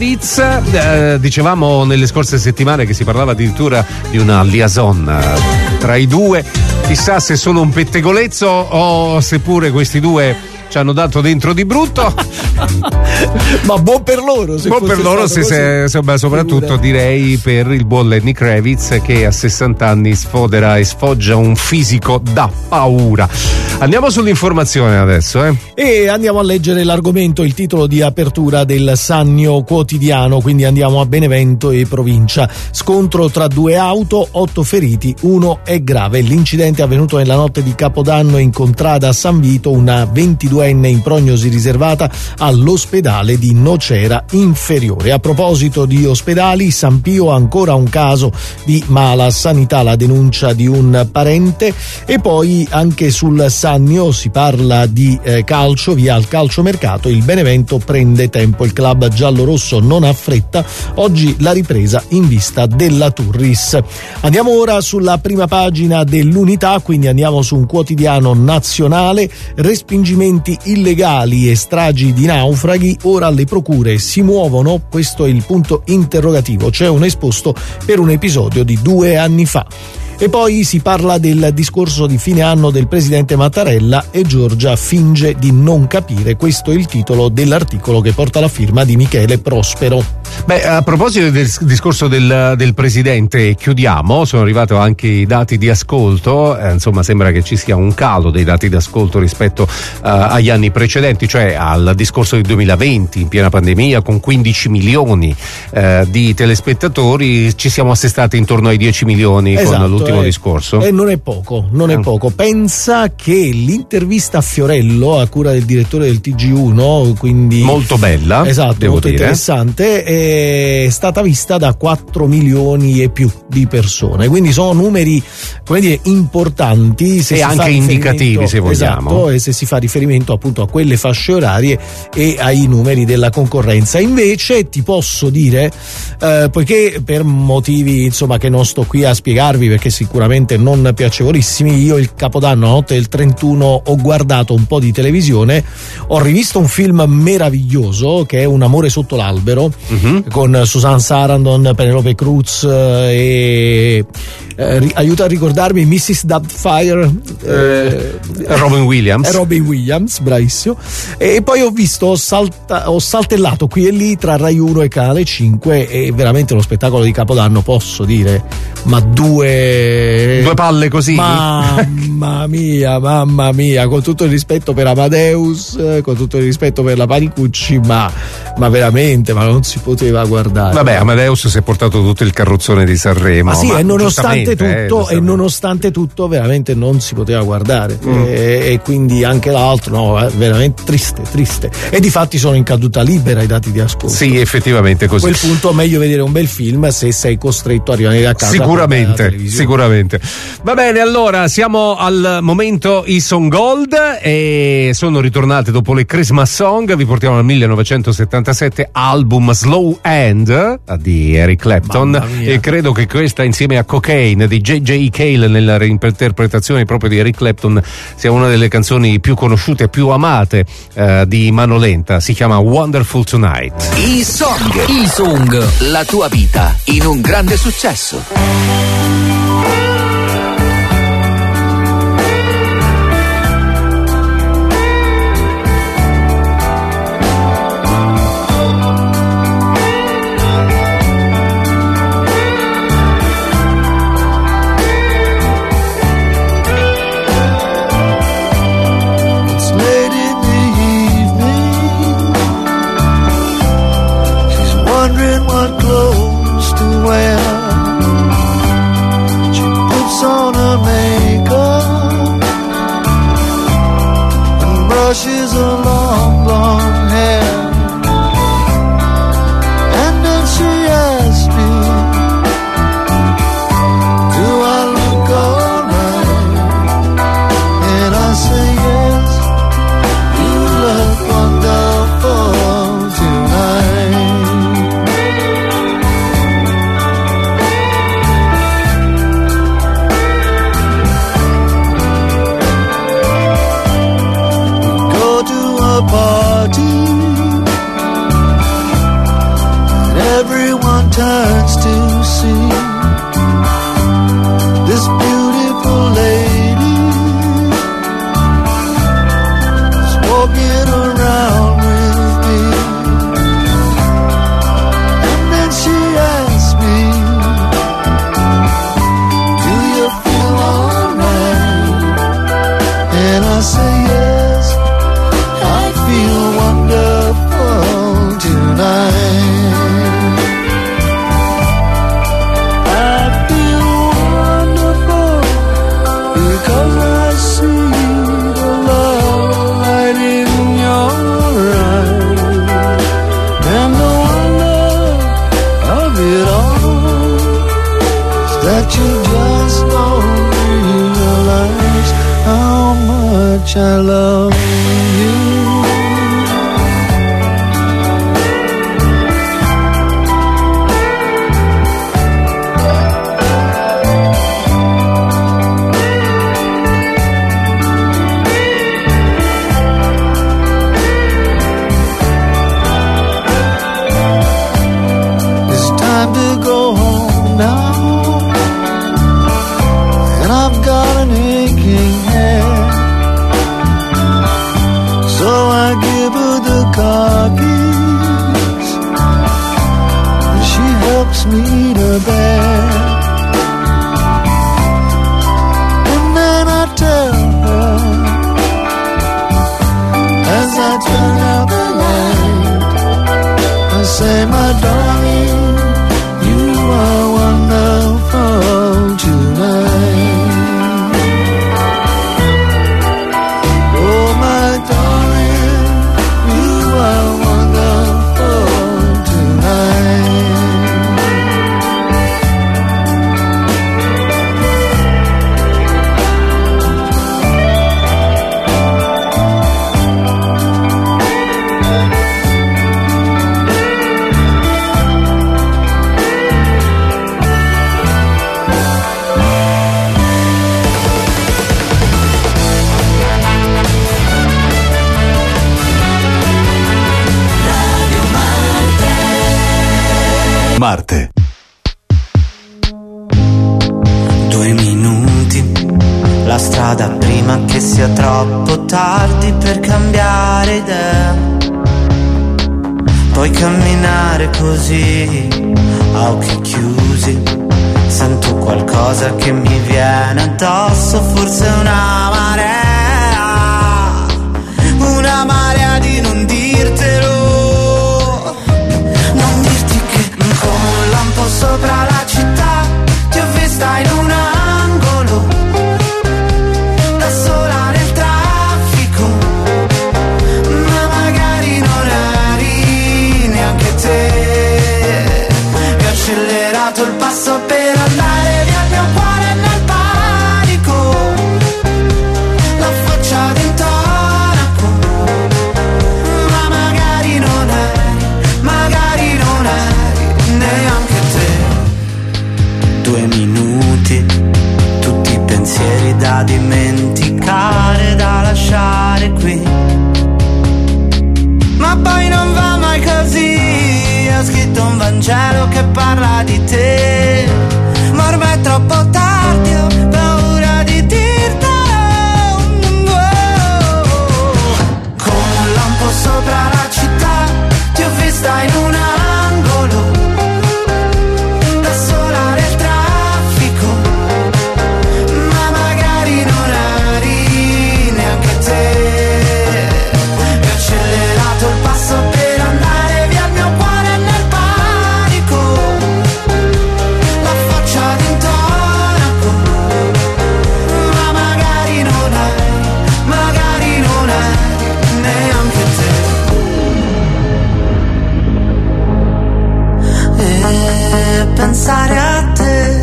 Kravitz. Dicevamo nelle scorse settimane che si parlava addirittura di una liaison tra i due. Chissà se è solo un pettegolezzo o se pure questi due ci hanno dato dentro di brutto. Ma buon per loro, soprattutto direi per il buon Lenny Kravitz, che a 60 anni sfodera e sfoggia un fisico da paura. Andiamo sull'informazione adesso, e andiamo a leggere l'argomento, il titolo di apertura del Sannio Quotidiano, quindi andiamo a Benevento e provincia. Scontro tra due auto, 8 feriti, 1 è grave. L'incidente è avvenuto nella notte di Capodanno in contrada San Vito, una 22enne in prognosi riservata all'ospedale di Nocera Inferiore. A proposito di ospedali, San Pio ancora un caso di mala sanità, la denuncia di un parente. E poi anche sul Sannio si parla di calcio, via al calciomercato, il Benevento prende tempo, il club giallorosso non ha fretta, oggi la ripresa in vista della Turris. Andiamo ora sulla prima pagina dell'Unità, quindi andiamo su un quotidiano nazionale. Respingimenti illegali e stragi di naufraghi, ora le procure si muovono, questo è il punto interrogativo, c'è un esposto per un episodio di 2 anni fa. E poi si parla del discorso di fine anno del presidente Mattarella e Giorgia finge di non capire, questo è il titolo dell'articolo che porta la firma di Michele Prospero. Beh, a proposito del discorso del presidente, chiudiamo, sono arrivati anche i dati di ascolto, insomma sembra che ci sia un calo dei dati di ascolto rispetto agli anni precedenti, cioè al discorso del 2020 in piena pandemia con 15 milioni di telespettatori, ci siamo assestati intorno ai 10 milioni, esatto, con l'ultimo discorso. E non è poco, è poco. Pensa che l'intervista a Fiorello a cura del direttore del TG1, quindi molto bella, esatto, molto dire interessante, è stata vista da 4 milioni e più di persone, quindi sono numeri, come dire, importanti se e si anche fa indicativi, se vogliamo. Esatto, e se si fa riferimento appunto a quelle fasce orarie e ai numeri della concorrenza. Invece ti posso dire, poiché per motivi insomma che non sto qui a spiegarvi, perché sicuramente non piacevolissimi. Io il Capodanno, la notte del 31, ho guardato un po' di televisione, ho rivisto un film meraviglioso che è Un amore sotto l'albero, con Susan Sarandon, Penelope Cruz e aiuta a ricordarmi, Mrs. Doubtfire, Robin Williams, bravissimo. E poi ho visto, ho saltellato qui e lì tra Rai 1 e Canale 5, e veramente lo spettacolo di Capodanno, posso dire, ma due palle così, mamma mia, con tutto il rispetto per Amadeus, con tutto il rispetto per la Panicucci, ma veramente, ma non si poteva guardare. Vabbè, Amadeus si è portato tutto il carrozzone di Sanremo, ma sì, e nonostante tutto veramente non si poteva guardare, e quindi anche l'altro, no, veramente triste, e difatti sono in caduta libera i dati di ascolto. Sì, effettivamente così. A quel punto meglio vedere un bel film se sei costretto a rimanere a casa. Sicuramente. Va bene, allora siamo al momento Ison Gold, e sono ritornate dopo le Christmas Song. Vi portiamo al 1977, album Slow Hand di Eric Clapton, e credo che questa, insieme a Cocaine di J.J. Cale nella reinterpretazione proprio di Eric Clapton, sia una delle canzoni più conosciute e più amate di Mano Lenta. Si chiama Wonderful Tonight. E-Song, la tua vita in un grande successo. Brushes her long, long hair, and then she asked me, do I look alright? And I say yes, you look wonderful tonight. Party, and everyone turns to see this beautiful lady is walking around with me. And then she asks me, do you feel alright? And I say yes, I feel wonderful tonight. I feel wonderful because I see the love light in your eyes, and the wonder of it all is that you just don't realize how much I love you. Me to bed, and then I tell her as I turn out the light, I say, my darling, you are wonderful tonight. Oh, my darling, you are wonderful tonight. strada prima che sia troppo tardi per cambiare idea. Puoi camminare così, a occhi chiusi. Sento qualcosa che mi viene addosso, forse una marea di non dirtelo. Non dirti che come un lampo sopra la città ti ho vista in un angolo, da sola nel traffico, ma magari non eri neanche te. E ho accelerato il passo per andare via, il mio cuore nel panico, la faccia d'intonaco, ma magari non eri neanche te. 2 minuti, tutti i pensieri da dimenticare, da lasciare qui. Ma poi non va mai così, ho scritto un Vangelo che parla di te, ma ormai è troppo tardi, ho paura di dirtelo. Come un lampo sopra la città ti ho vista in un angolo, da sola nel traffico, ma magari non eri neanche te. E ho accelerato il passo per andare via, il mio cuore nel panico, la faccia d'intonaco, ma magari non eri neanche te. E pensare a te,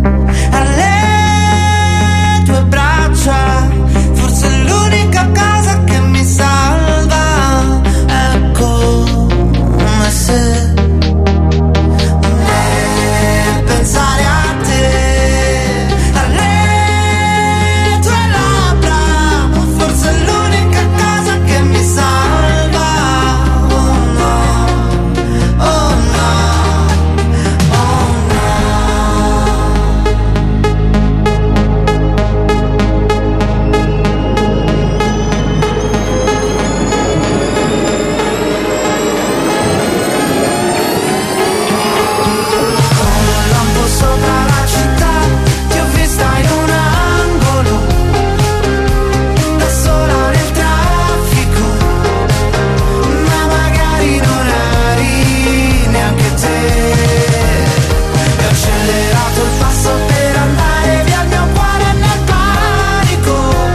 alle tue braccia, forse è l'unica cosa che mi salva. È come se pensare a te, alle tue labbra, forse è l'unica cosa che mi salva. Oh no, oh no, oh no. Come un lampo sopra la città ti ho vista in un angolo, da sola nel traffico, ma magari non eri neanche te. E ho accelerato il passo per andare via, il mio cuore nel panico,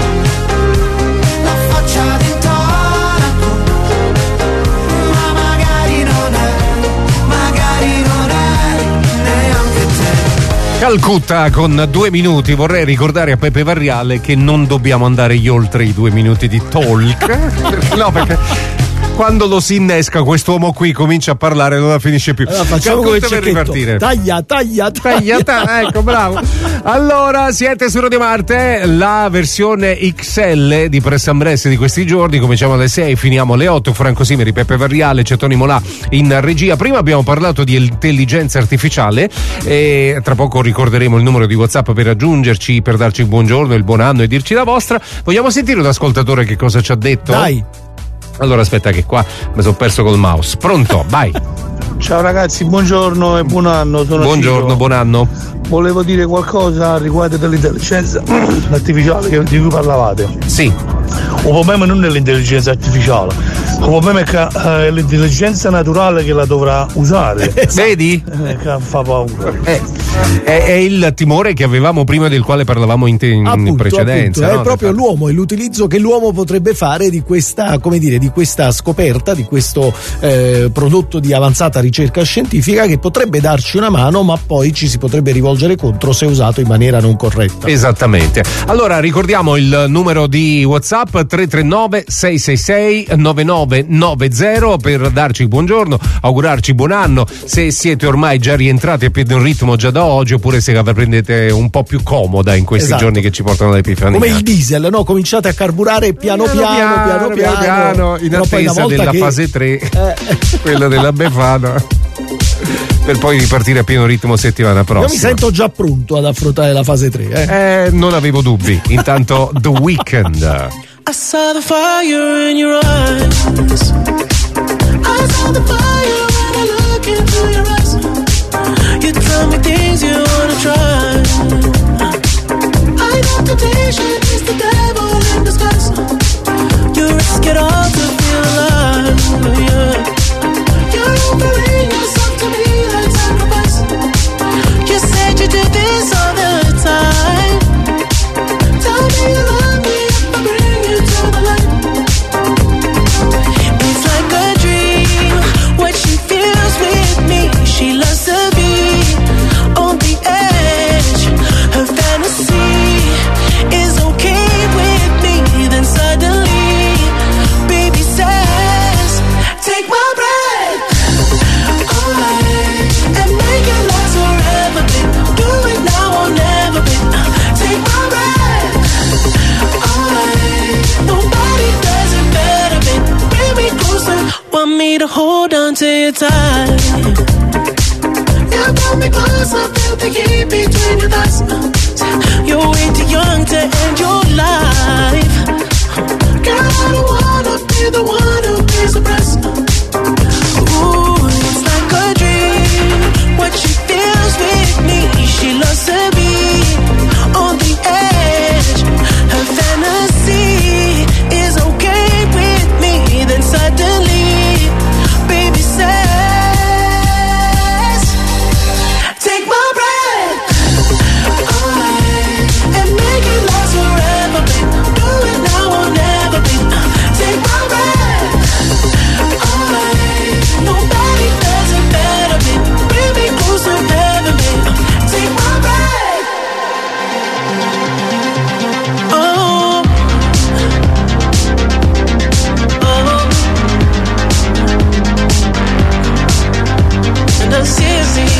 la faccia d'intonaco, ma magari non eri neanche te. Calcutta con 2 minuti. Vorrei ricordare a Peppe Varriale che non dobbiamo andare oltre i 2 minuti di talk. No, perché quando lo si innesca quest'uomo qui comincia a parlare e non la finisce più. Allora, facciamo come il cecchetto. Taglia. Ecco, bravo. Allora, siete su Radio Marte, la versione XL di Press and Press di questi giorni. Cominciamo alle 6, finiamo alle 8. Franco Simeri, Peppe Varriale, c'è Tony Molà in regia. Prima abbiamo parlato di intelligenza artificiale e tra poco ricorderemo il numero di WhatsApp per raggiungerci, per darci il buongiorno, il buon anno e dirci la vostra. Vogliamo sentire un ascoltatore che cosa ci ha detto? Dai. Allora aspetta che qua mi sono perso col mouse. Pronto? Vai. Ciao ragazzi, buongiorno e buon anno. Buongiorno, Ciro. buon anno. Volevo dire qualcosa riguardo dell'intelligenza artificiale di cui parlavate. Sì. Il problema non è l'intelligenza artificiale, il problema è che è l'intelligenza naturale che la dovrà usare. Vedi? Che fa paura. È il timore che avevamo prima, del quale parlavamo in precedenza. Appunto, no? è proprio l'uomo e l'utilizzo che l'uomo potrebbe fare di questa, come dire, di questa scoperta, di questo prodotto di avanzata ricerca scientifica che potrebbe darci una mano, ma poi ci si potrebbe rivolgere contro se usato in maniera non corretta. Esattamente. Allora ricordiamo il numero di WhatsApp 339 666 9990 per darci il buongiorno, augurarci buon anno, se siete ormai già rientrati a pieno ritmo già da oggi, oppure se la prendete un po' più comoda in questi giorni che ci portano all'Epifania. Come il diesel, no? Cominciate a carburare piano piano in attesa della fase 3, quella della Befana. per poi ripartire a pieno ritmo settimana prossima. Io mi sento già pronto ad affrontare la fase 3. Non avevo dubbi. Intanto The Weeknd. I saw the fire in your eyes. I saw the fire when I look into your eyes. You tell me things you wanna try. I know temptation is the devil in disguise. You risk it all to feel alive, yeah. You're offering yourself to me like sacrifice. You said you do this all the time. Tell me you love me if I bring you to the light. It's like a dream when she feels with me. She loves to be on the edge. Her fantasy is okay with me. Then suddenly, baby says, take my breath away and make it last forever, babe. Do it now or never, babe. Take my breath away. Nobody does it better, babe. Bring me closer. Want me to hold on to you tight. You pull me closer, feel the heat between your thighs. You're way too young to end your life. Girl, I don't wanna be the one who pays the price. Ooh, it's like a dream when she feels with me. She loves to be on the edge. Her fantasy is okay with me. Then suddenly, baby says, take my breath away and make it last forever, babe. Do it now or never, babe. Take my breath away. Nobody does it better, babe. Bring me closer, heaven, babe. Take my breath. Oh, oh. And I see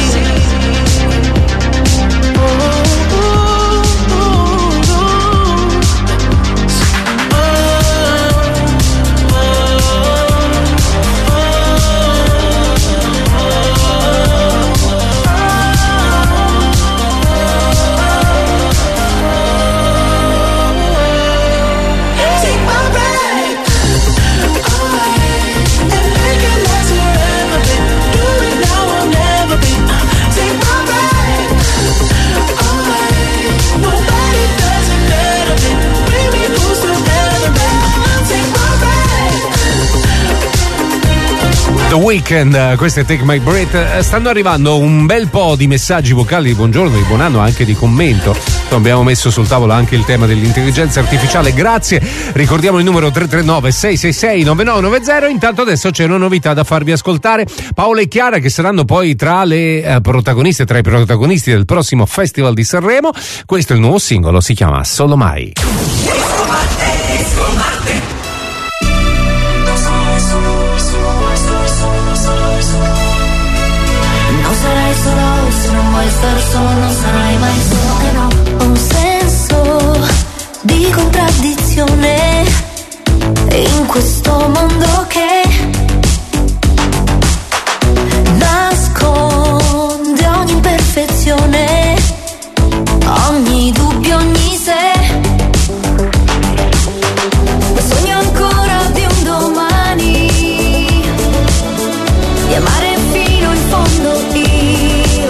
The Weeknd, questo è Take My Breath. Stanno arrivando un bel po' di messaggi vocali di buongiorno, di buon anno, anche di commento. Abbiamo messo sul tavolo anche il tema dell'intelligenza artificiale, grazie. Ricordiamo il numero 339-666-9990. Intanto adesso c'è una novità da farvi ascoltare. Paola e Chiara, che saranno poi tra le protagoniste, tra i protagonisti del prossimo Festival di Sanremo. Questo è il nuovo singolo, si chiama Solo Mai. Star solo, non sarai mai solo, e no. Ho un senso di contraddizione in questo mondo che nasconde ogni imperfezione, ogni dubbio, ogni se. Sogno ancora di un domani, di amare fino in fondo io,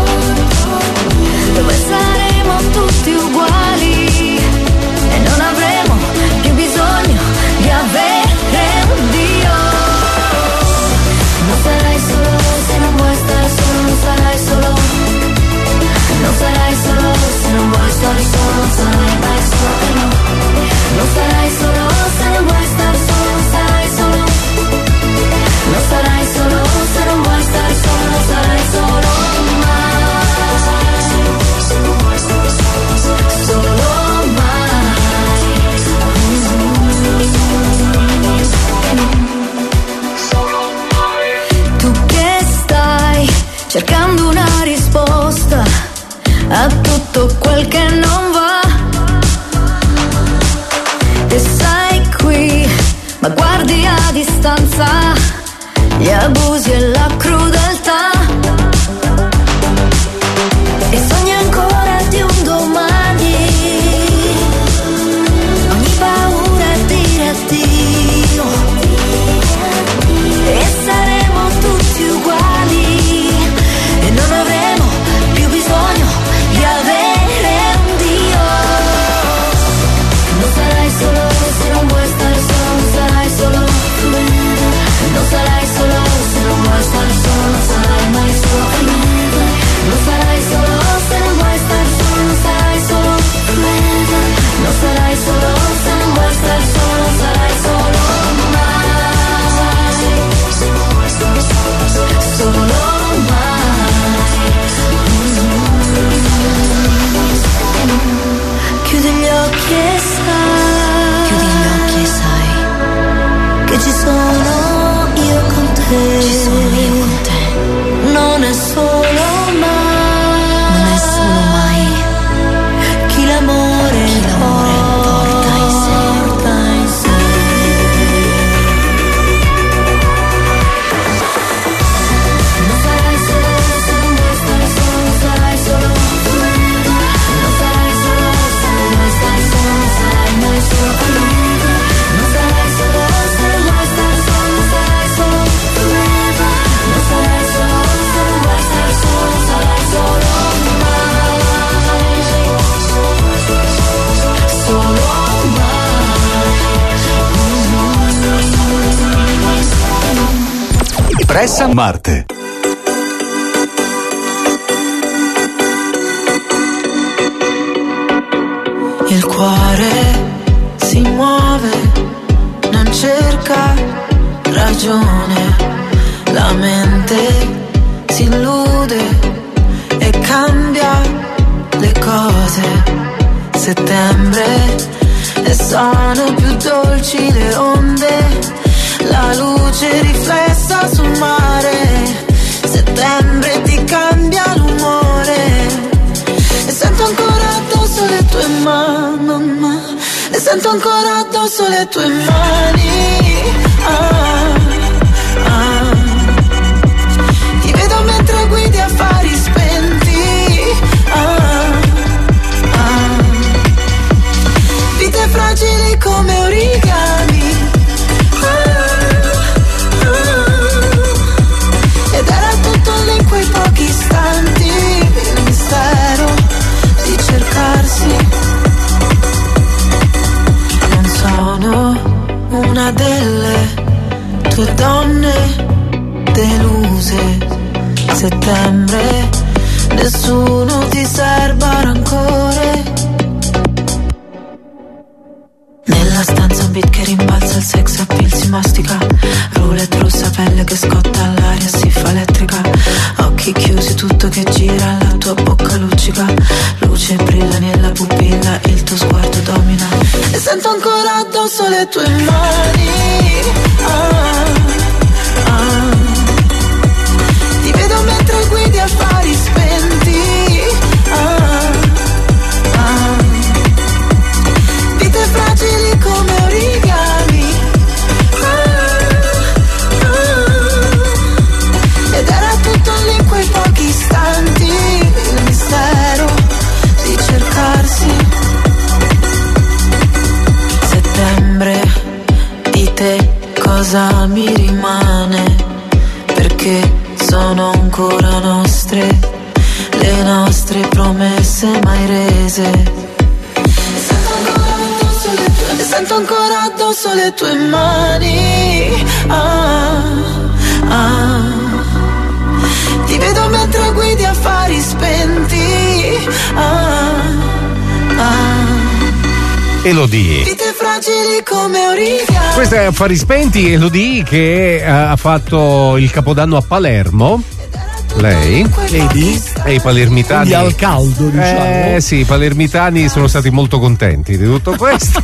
dove saremo tutti uguali e non avremo più bisogno di avere un Dio. Non sarai solo se non vuoi stare solo, non sarai solo. Non sarai solo se non vuoi stare solo, non sarai mai solo, e no. Non sarai solo se non vuoi stare solo, non sarai solo. Non sarai solo se non vuoi stare solo, non sarai solo mai. Solo mai. Tu che stai cercando una risposta a tutto quel che non va, e sei qui ma guardi a distanza gli abusi e la crudeltà. te. Ci sono io con te. Non è solo mai. Non è solo mai. Chi l'amore porta in sé. Non sarai solo se non vuoi stare solo, sarai solo. Non sarai solo se non vuoi stare solo, non sarai mai solo. Non sarai solo se non vuoi stare solo, sarai solo. Non sarai solo se non vuoi stare solo, sarai solo mai. Pressa Marte. Il cuore si muove, non cerca ragione, la mente si illude e cambia le cose. Settembre e sono più dolci le onde, la luce riflessa sul mare. Settembre ti cambia l'umore e sento ancora addosso le tue mani, e sento ancora addosso le tue mani. Ti vedo mentre guidi affari spenti. Vite fragili come origami. Ed era tutto lì in quei pochi istanti, il mistero di cercarsi. Non sono una delle tue donne deluse. Settembre, nessuno ti serba rancore. Nella stanza un beat che rimbalza, il sex appeal si mastica. Roulette rossa, pelle che scotta, l'aria si fa elettrica. Occhi chiusi, tutto che gira, la tua bocca luccica. Luce brilla nella pupilla, il tuo sguardo domina. E sento ancora addosso le tue mani. Ti vedo mentre guidi affari spenti. Vite fragili come origami. Ed era tutto lì in quei pochi istanti, il mistero di cercarsi. Settembre, di te cosa mi rimane? Perché sono ancora nostre, le nostre promesse mai rese. E sento ancora addosso le tue mani. Ti vedo mentre guidi affari spenti. Elodie. Vite fragili come origami. Questo è Affari Spenti, Elodie, che ha fatto il Capodanno a Palermo. Lei? Vedi? E i palermitani. Quindi al caldo, diciamo. Sì, i palermitani sono stati molto contenti di tutto questo.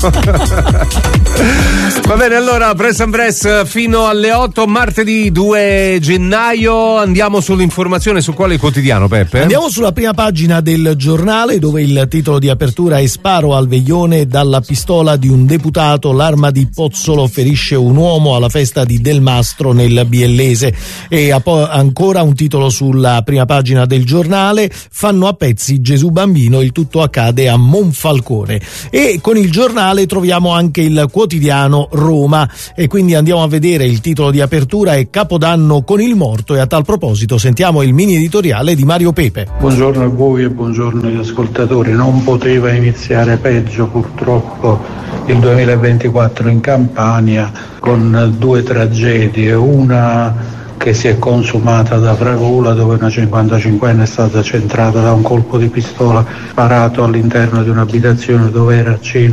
Va bene, allora, Press and Press fino alle 8, martedì 2 gennaio. Andiamo sull'informazione su quale quotidiano, Peppe? Andiamo sulla prima pagina del Giornale, dove il titolo di apertura è "Sparo al veglione dalla pistola di un deputato, l'arma di Pozzolo ferisce un uomo alla festa di Del Mastro nel Biellese". E ancora un titolo sulla prima pagina del Giornale: "Fanno a pezzi Gesù Bambino, il tutto accade a Monfalcone". E con il Giornale troviamo anche il quotidiano Roma, e quindi andiamo a vedere il titolo di apertura è "Capodanno con il morto", e a tal proposito sentiamo il mini editoriale di Mario Pepe. Buongiorno a voi e buongiorno agli ascoltatori. Non poteva iniziare peggio, purtroppo, il 2024 in Campania, con due tragedie, una che si è consumata da Fragola, dove una 55enne è stata centrata da un colpo di pistola sparato all'interno di un'abitazione dove era a cena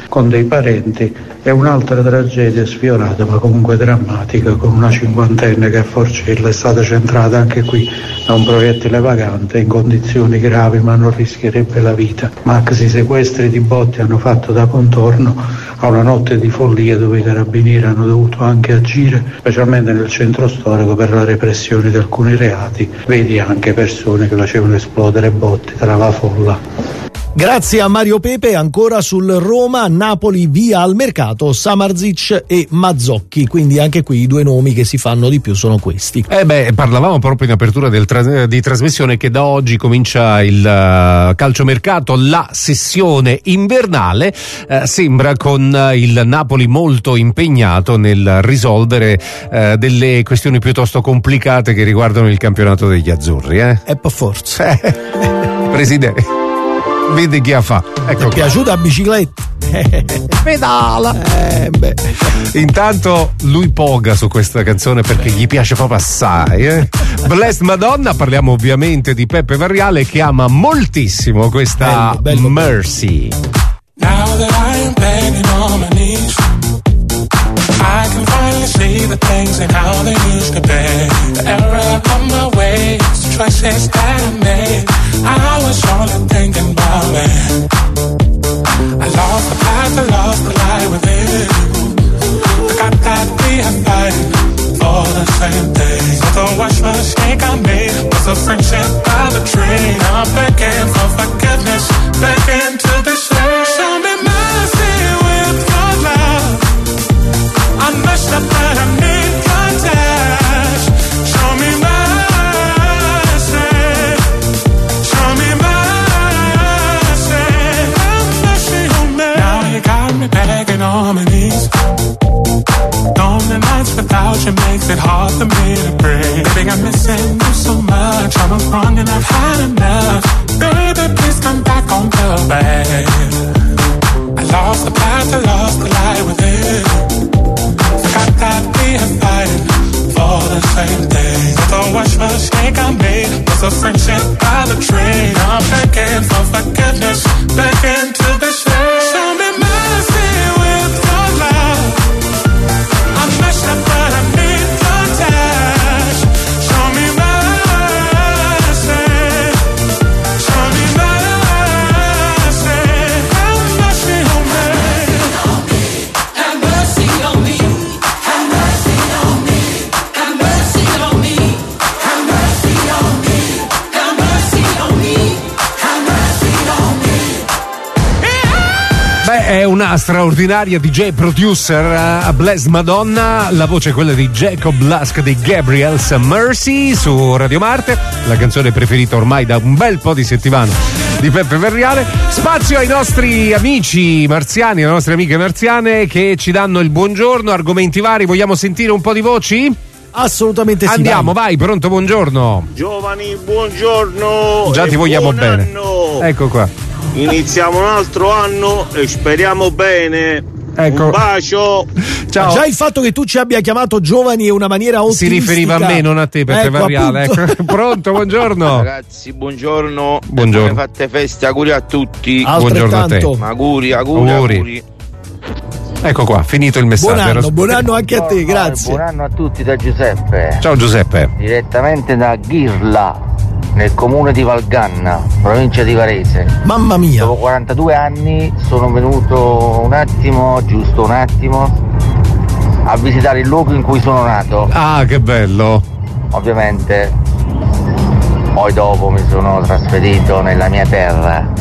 con dei parenti, e un'altra tragedia sfiorata ma comunque drammatica con una cinquantenne che a Forcella è stata centrata anche qui da un proiettile vagante in condizioni gravi ma non rischierebbe la vita. Maxi sequestri di botti hanno fatto da contorno a una notte di follia dove i carabinieri hanno dovuto anche agire, specialmente nel centro storico, per la repressione di alcuni reati. Vedi anche persone che facevano esplodere botti tra la folla. Grazie a Mario Pepe. Ancora sul Roma, Napoli via al mercato Samardzic e Mazzocchi, quindi anche qui i due nomi che si fanno di più sono questi. Parlavamo proprio in apertura di trasmissione che da oggi comincia il calciomercato, la sessione invernale, sembra con il Napoli molto impegnato nel risolvere delle questioni piuttosto complicate che riguardano il campionato degli azzurri. E per forza. Presidente, vedi chi ha fatto. Ecco, mi è piaciuta la bicicletta. Pedala. Intanto lui poga su questa canzone perché gli piace proprio assai. Blessed Madonna. Parliamo ovviamente di Peppe Varriale che ama moltissimo questa bello. Mercy. Now that I am begging on my knees, I can finally see the things and how they used to be. The error of my ways, the choices that I made, I was only thinking about me. I lost the path, I lost the light within. I got that we are fighting for the same thing. So don't watch my mistake I made was a friendship by the tree. I'm begging for forgiveness, begging to be saved. Show me mercy with your love. I messed up but I need your touch. Show me mercy. Show me mercy. Have mercy on me. Now you got me begging on my knees. Lonely nights without you makes it hard for me to breathe. Baby, I'm missing you so much. I was wrong and I've had enough. Baby, please come back on the bed. I lost the path, I lost the light within. Forgot that we are fighting for the same thing. Don't watch my mistake I made was a friendship by the tree. I'm begging for forgiveness, begging to be saved. Show me mercy with your love. I messed up but I need your touch. Show me mercy. Show me mercy. Have mercy on me. Have mercy on me. Have mercy on me. Have mercy on me. Have mercy on me. Have mercy on me. Have mercy on me. È una straordinaria DJ producer, Blessed Madonna, la voce è quella di Jacob Lusk di Gabriel's Mercy su Radio Marte, la canzone preferita ormai da un bel po' di settimane di Peppe Varriale. Spazio ai nostri amici marziani, alle nostre amiche marziane che ci danno il buongiorno, argomenti vari. Vogliamo sentire un po' di voci? Assolutamente sì. Andiamo, vai, pronto, buongiorno. Giovani, buongiorno. Già ti vogliamo bene. Anno. Ecco qua. Iniziamo un altro anno e speriamo bene. Ecco. Un bacio. Ciao. Già il fatto che tu ci abbia chiamato giovani è una maniera ottimistica. Si riferiva a me, non a te, Peppe Varriale. Ecco. Pronto, buongiorno. Ragazzi, buongiorno. Buongiorno. Fatte feste, auguri a tutti. Buongiorno a te. Auguri. Ecco qua, finito il messaggio. Buon anno anche a te, grazie. Buon anno a tutti da Giuseppe. Ciao Giuseppe. Direttamente da Ghirla, nel comune di Valganna, provincia di Varese. Mamma mia. Dopo 42 anni sono venuto giusto un attimo, a visitare il luogo in cui sono nato. Ah, che bello. Ovviamente poi dopo mi sono trasferito nella mia terra.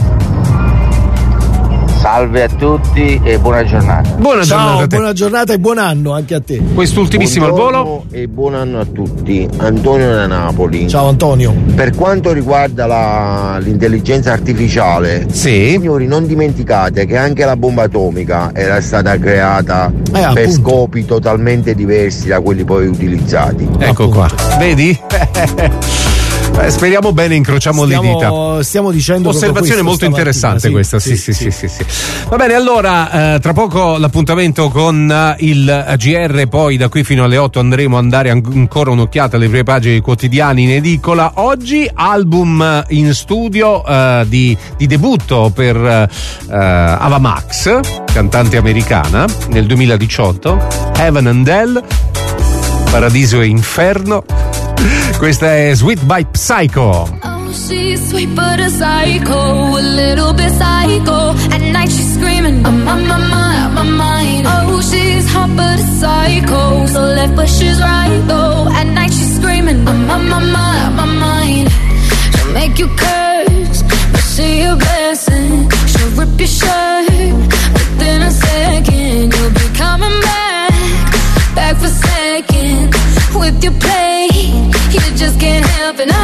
Salve a tutti e buona giornata. Buona giornata e buon anno anche a te. Quest'ultimissimo al volo. E buon anno a tutti. Antonio da Napoli. Ciao Antonio. Per quanto riguarda l'intelligenza artificiale, signori, non dimenticate che anche la bomba atomica era stata creata per scopi totalmente diversi da quelli poi utilizzati. Ecco qua. Vedi? Speriamo bene, incrociamo le dita. Stiamo dicendo osservazione molto interessante questa. Sì. Va bene, allora tra poco l'appuntamento con il GR, poi da qui fino alle 8 andremo a dare ancora un'occhiata alle prime pagine quotidiani in edicola. Oggi album in studio di debutto per Ava Max, cantante americana, nel 2018, Heaven and Hell, Paradiso e Inferno. Questa è Sweet by Psycho. Oh, she's sweet but a psycho, a little bit psycho. At night she's screaming, I'm on my mind. Oh, she's hot but a psycho, so left but she's right though. At night she's screaming, I'm on my mind. She'll make you curse, but she a blessing. She'll rip your shirt within a second. You'll be coming back for seconds with your play. You just can't help it,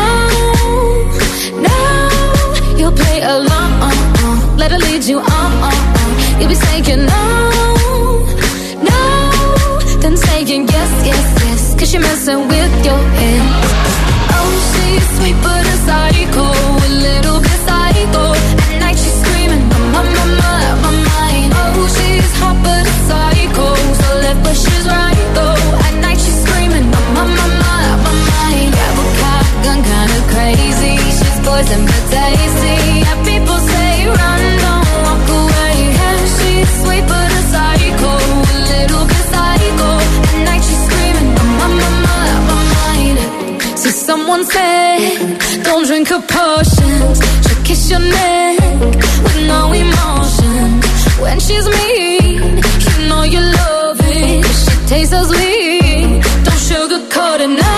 no. You'll play along, let her lead you on. You'll be saying no, then saying yes, 'cause you're messing with your head. Oh, she's sweet but a psycho, a little bit psycho. At night she's screaming, I'm on my mind. Oh, she's hot but a psycho, so left but she's right though. At night she's screaming, I'm on my mind. Grab a cop gun, kinda crazy. She's poison but tasty. Yeah, people say run, don't walk away. Yeah, she's sweet but a psycho, a little bit psycho. At night she's screaming, I'm on my mind. See, someone said, don't drink her potions. She'll kiss your neck with no emotion. When she's mean, you know you love it. She tastes so sweet, don't sugarcoat it, no.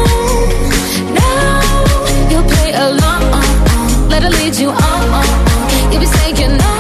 You'll play along, let her lead you on. You'll be saying no,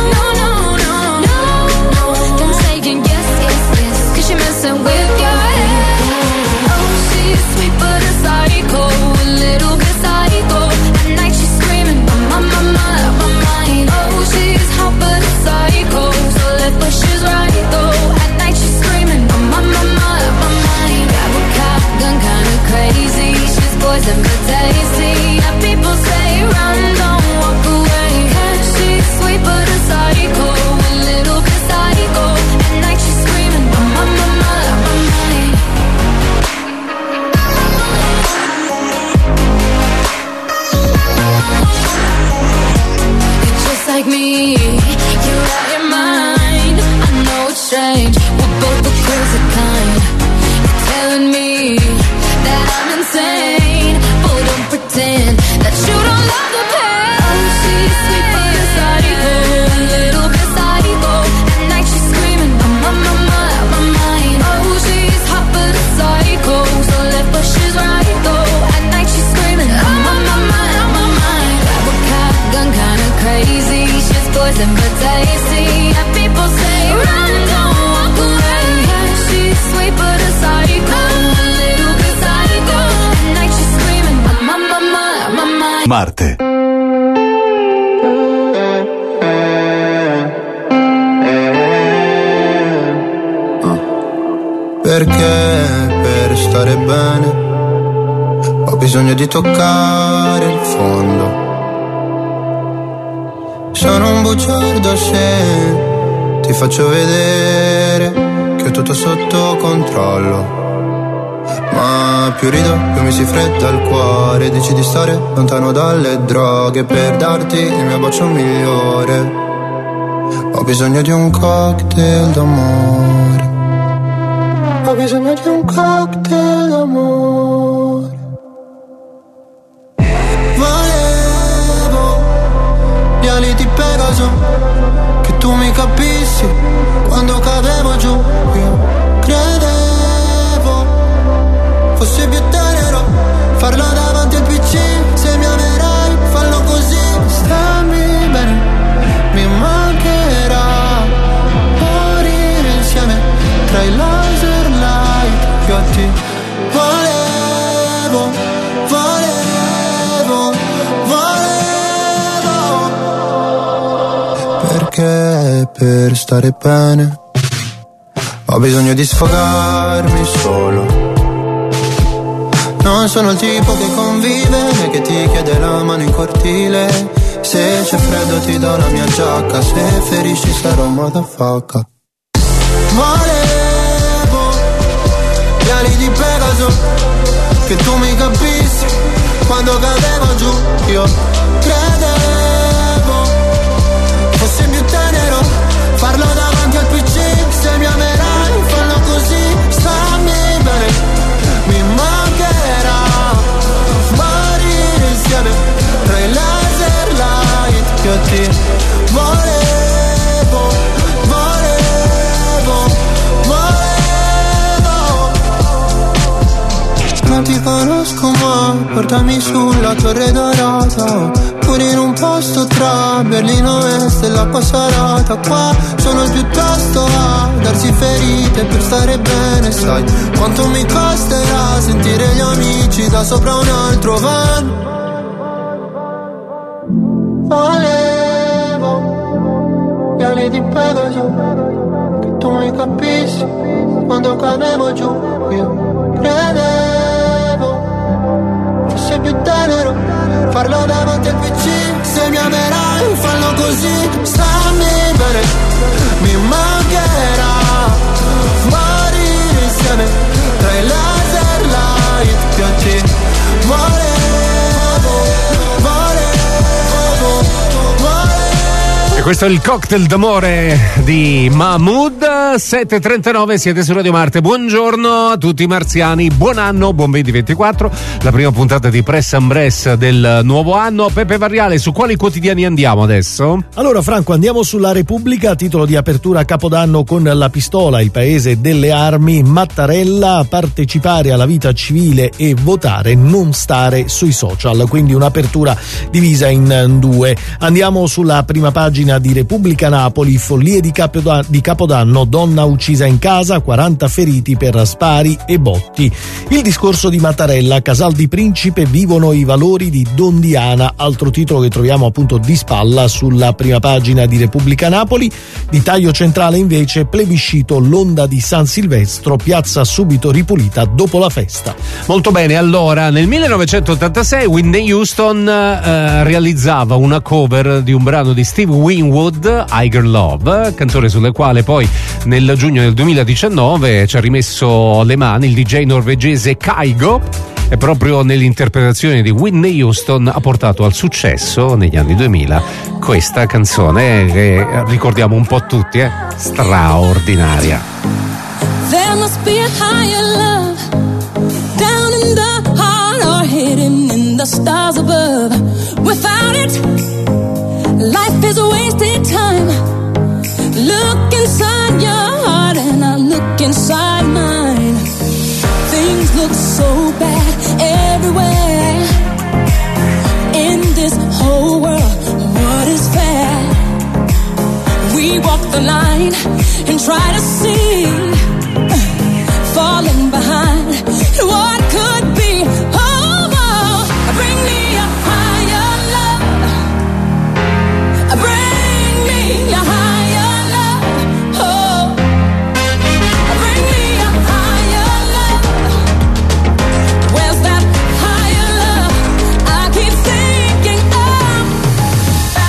then saying yes, 'cause you're messing with your head. Oh, she's sweet but a psycho, a little bit psycho. At night she's screaming, I'm on my mind. Oh, she's hot but a psycho, so left but she's right though. At night she's screaming, I'm on my mind. Grab a cop gun, kinda crazy. She's poison but tasty. Yeah, people say run, don't walk away. 'Cause she's sweet but a psycho, a little bit psycho. At night she's screaming, I'm on my mind. You're just like me, you're out your mind. I know it's strange, we're both the crazy kind. You're telling me that I'm insane, but don't pretend that you don't love the pain. Oh, she's sweet but a psycho, a little bit psycho. At night she's screaming, I'm on my mind. Oh, she's hot but a psycho, so left but she's right though. At night she's screaming, I'm on my mind. Grab a cop gun, kinda crazy. She's poison but tasty. Yeah, people say run, don't walk away. Yeah, she's sweet but a psycho, a little bit psycho. At night she's screaming, I'm on my mind. Marte. Perché per stare bene ho bisogno di toccare il fondo. Sono un bugiardo se ti faccio vedere che ho tutto sotto controllo. Ma più rido, più mi si fredda il cuore. Dici di stare lontano dalle droghe per darti il mio bacio migliore. Ho bisogno di un cocktail d'amore. Ho bisogno di un cocktail d'amore. Volevo gli ali di Pegaso, che tu mi capissi quando cadevo giù. Io credevo fosse più tenero farlo davanti al PC. Se mi amerai fallo così, stammi bene, mi mancherà morire insieme tra i laser light. Io a te volevo perché per stare bene ho bisogno di sfogarmi solo. Non sono il tipo che convive né che ti chiede la mano in cortile. Se c'è freddo ti do la mia giacca, se ferisci sarò motherfucker. Volevo gli ali di Pegaso, che tu mi capissi quando cadevo giù. Io credevo fosse più tenero farlo davanti al PC. Se mi amerai fallo così, stammi bene, mi mancherà morire insieme tra i laser light che a te volevo. Non ti conosco ma portami sulla Torre Dorata, pure in un posto tra Berlino Est e la Passarata. Qua sono piuttosto a darsi ferite per stare bene. Sai quanto mi costerà sentire gli amici da sopra un altro van. Volevo gli ali di Pegaso, che tu mi capissi quando cadevo giù. Io credevo fosse più tenero farlo davanti al PC. Se mi amerai fallo così, stammi bene, mi mancherà morire insieme tra i laser light che a te volevo. E questo è il cocktail d'amore di Mahmood. 7:39, siete su Radio Marte. Buongiorno a tutti i marziani, buon anno, buon 2024. La prima puntata di Press and Bress del nuovo anno. Peppe Varriale, su quali quotidiani andiamo adesso? Allora Franco, andiamo sulla Repubblica, a titolo di apertura Capodanno con la pistola, il paese delle armi. Mattarella, partecipare alla vita civile e votare, non stare sui social, quindi un'apertura divisa in due. Andiamo sulla prima pagina di Repubblica Napoli, follie di Capodanno, donna uccisa in casa, 40 feriti per spari e botti. Il discorso di Mattarella, Casal di Principe, vivono i valori di Don Diana, altro titolo che troviamo appunto di spalla sulla prima pagina di Repubblica Napoli. Di taglio centrale invece, plebiscito l'onda di San Silvestro, piazza subito ripulita dopo la festa. Molto bene, allora nel 1986 Whitney Houston realizzava una cover di un brano di Steve Winwood, Higher Love, canzone sulle quale poi nel giugno del 2019 ci ha rimesso le mani il DJ norvegese Kygo, e proprio nell'interpretazione di Whitney Houston ha portato al successo negli anni 2000 questa canzone che ricordiamo un po' tutti, straordinaria. There must be a higher love down in the heart or hidden in the stars above. Without it, life is a wasted time. Look inside your heart and I look inside mine. Things look so bad everywhere in this whole world. What is fair? We walk the line and try to see, falling behind what could be. Oh, oh, bring me a higher love. Bring me a higher love. Oh, bring me a higher love. Where's that higher love I keep thinking of?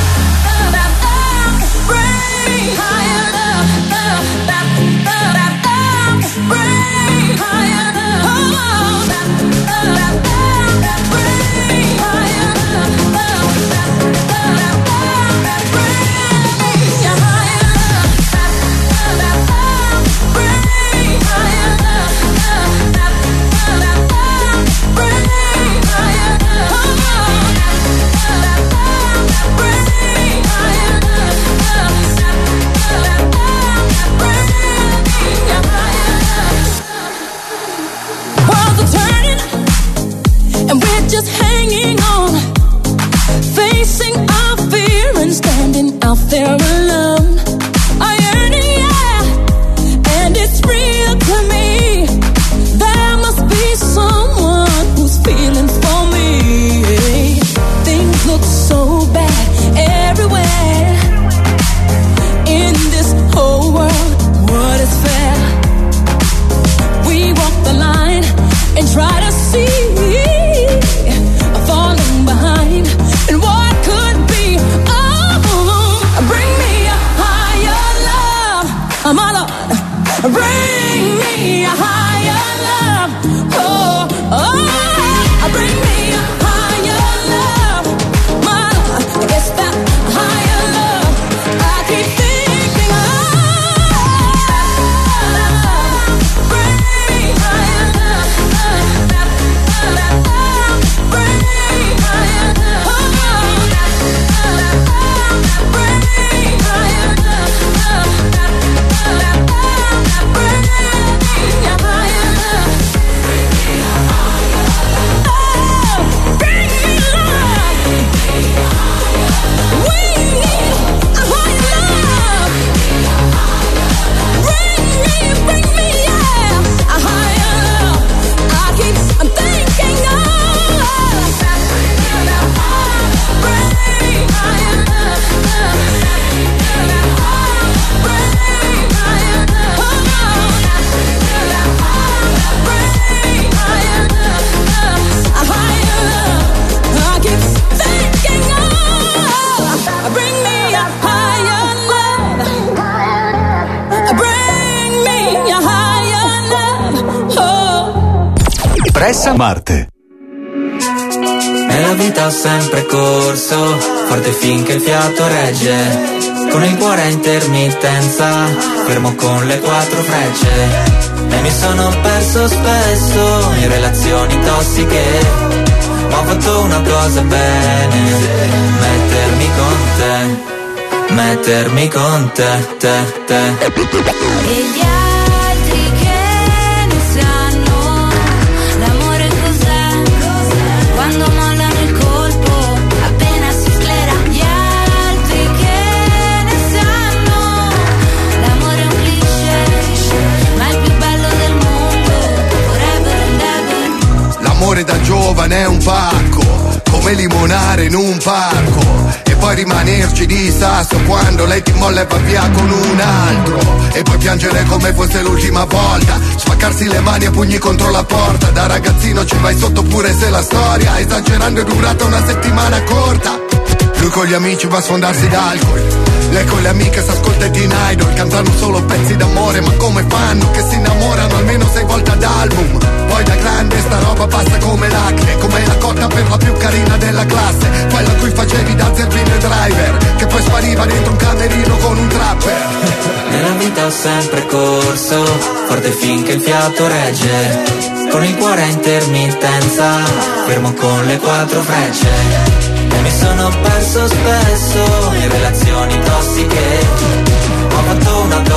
Bring me higher love. interessa? Marte. Nella vita ho sempre corso, forte finché il fiato regge. Con il cuore a intermittenza, fermo con le 4 frecce. E mi sono perso spesso in relazioni tossiche, ma ho fatto una cosa bene: mettermi con te, te. E gli altri che non sanno l'amore cos'è, quando mollano il colpo appena si sclera. Gli altri che ne sanno l'amore è un cliché, ma è il più bello del mondo, forever and ever. L'amore da giovane è un pacco, come limonare in un parco, e poi rimanerci di sasso quando lei ti molla e va via con un altro, e poi piangere come fosse l'ultima volta, spaccarsi le mani a pugni contro la porta. Da ragazzino ci vai sotto pure se la storia esagerando è durata una settimana corta. Lui con gli amici va a sfondarsi d'alcol, lei con le amiche s'ascolta Teen Idol, cantano solo pezzi d'amore, ma come fanno che si innamorano almeno 6 volte ad album? Poi da grande sta roba passa come l'acne, come la cotta per la più carina della classe, quella a cui facevi da zerbino e driver, che poi spariva dentro un camerino con un trapper. Nella vita ho sempre corso, forte finché il fiato regge, con il cuore a intermittenza, fermo con le 4 frecce. E mi sono perso spesso in relazioni tossiche, ho fatto una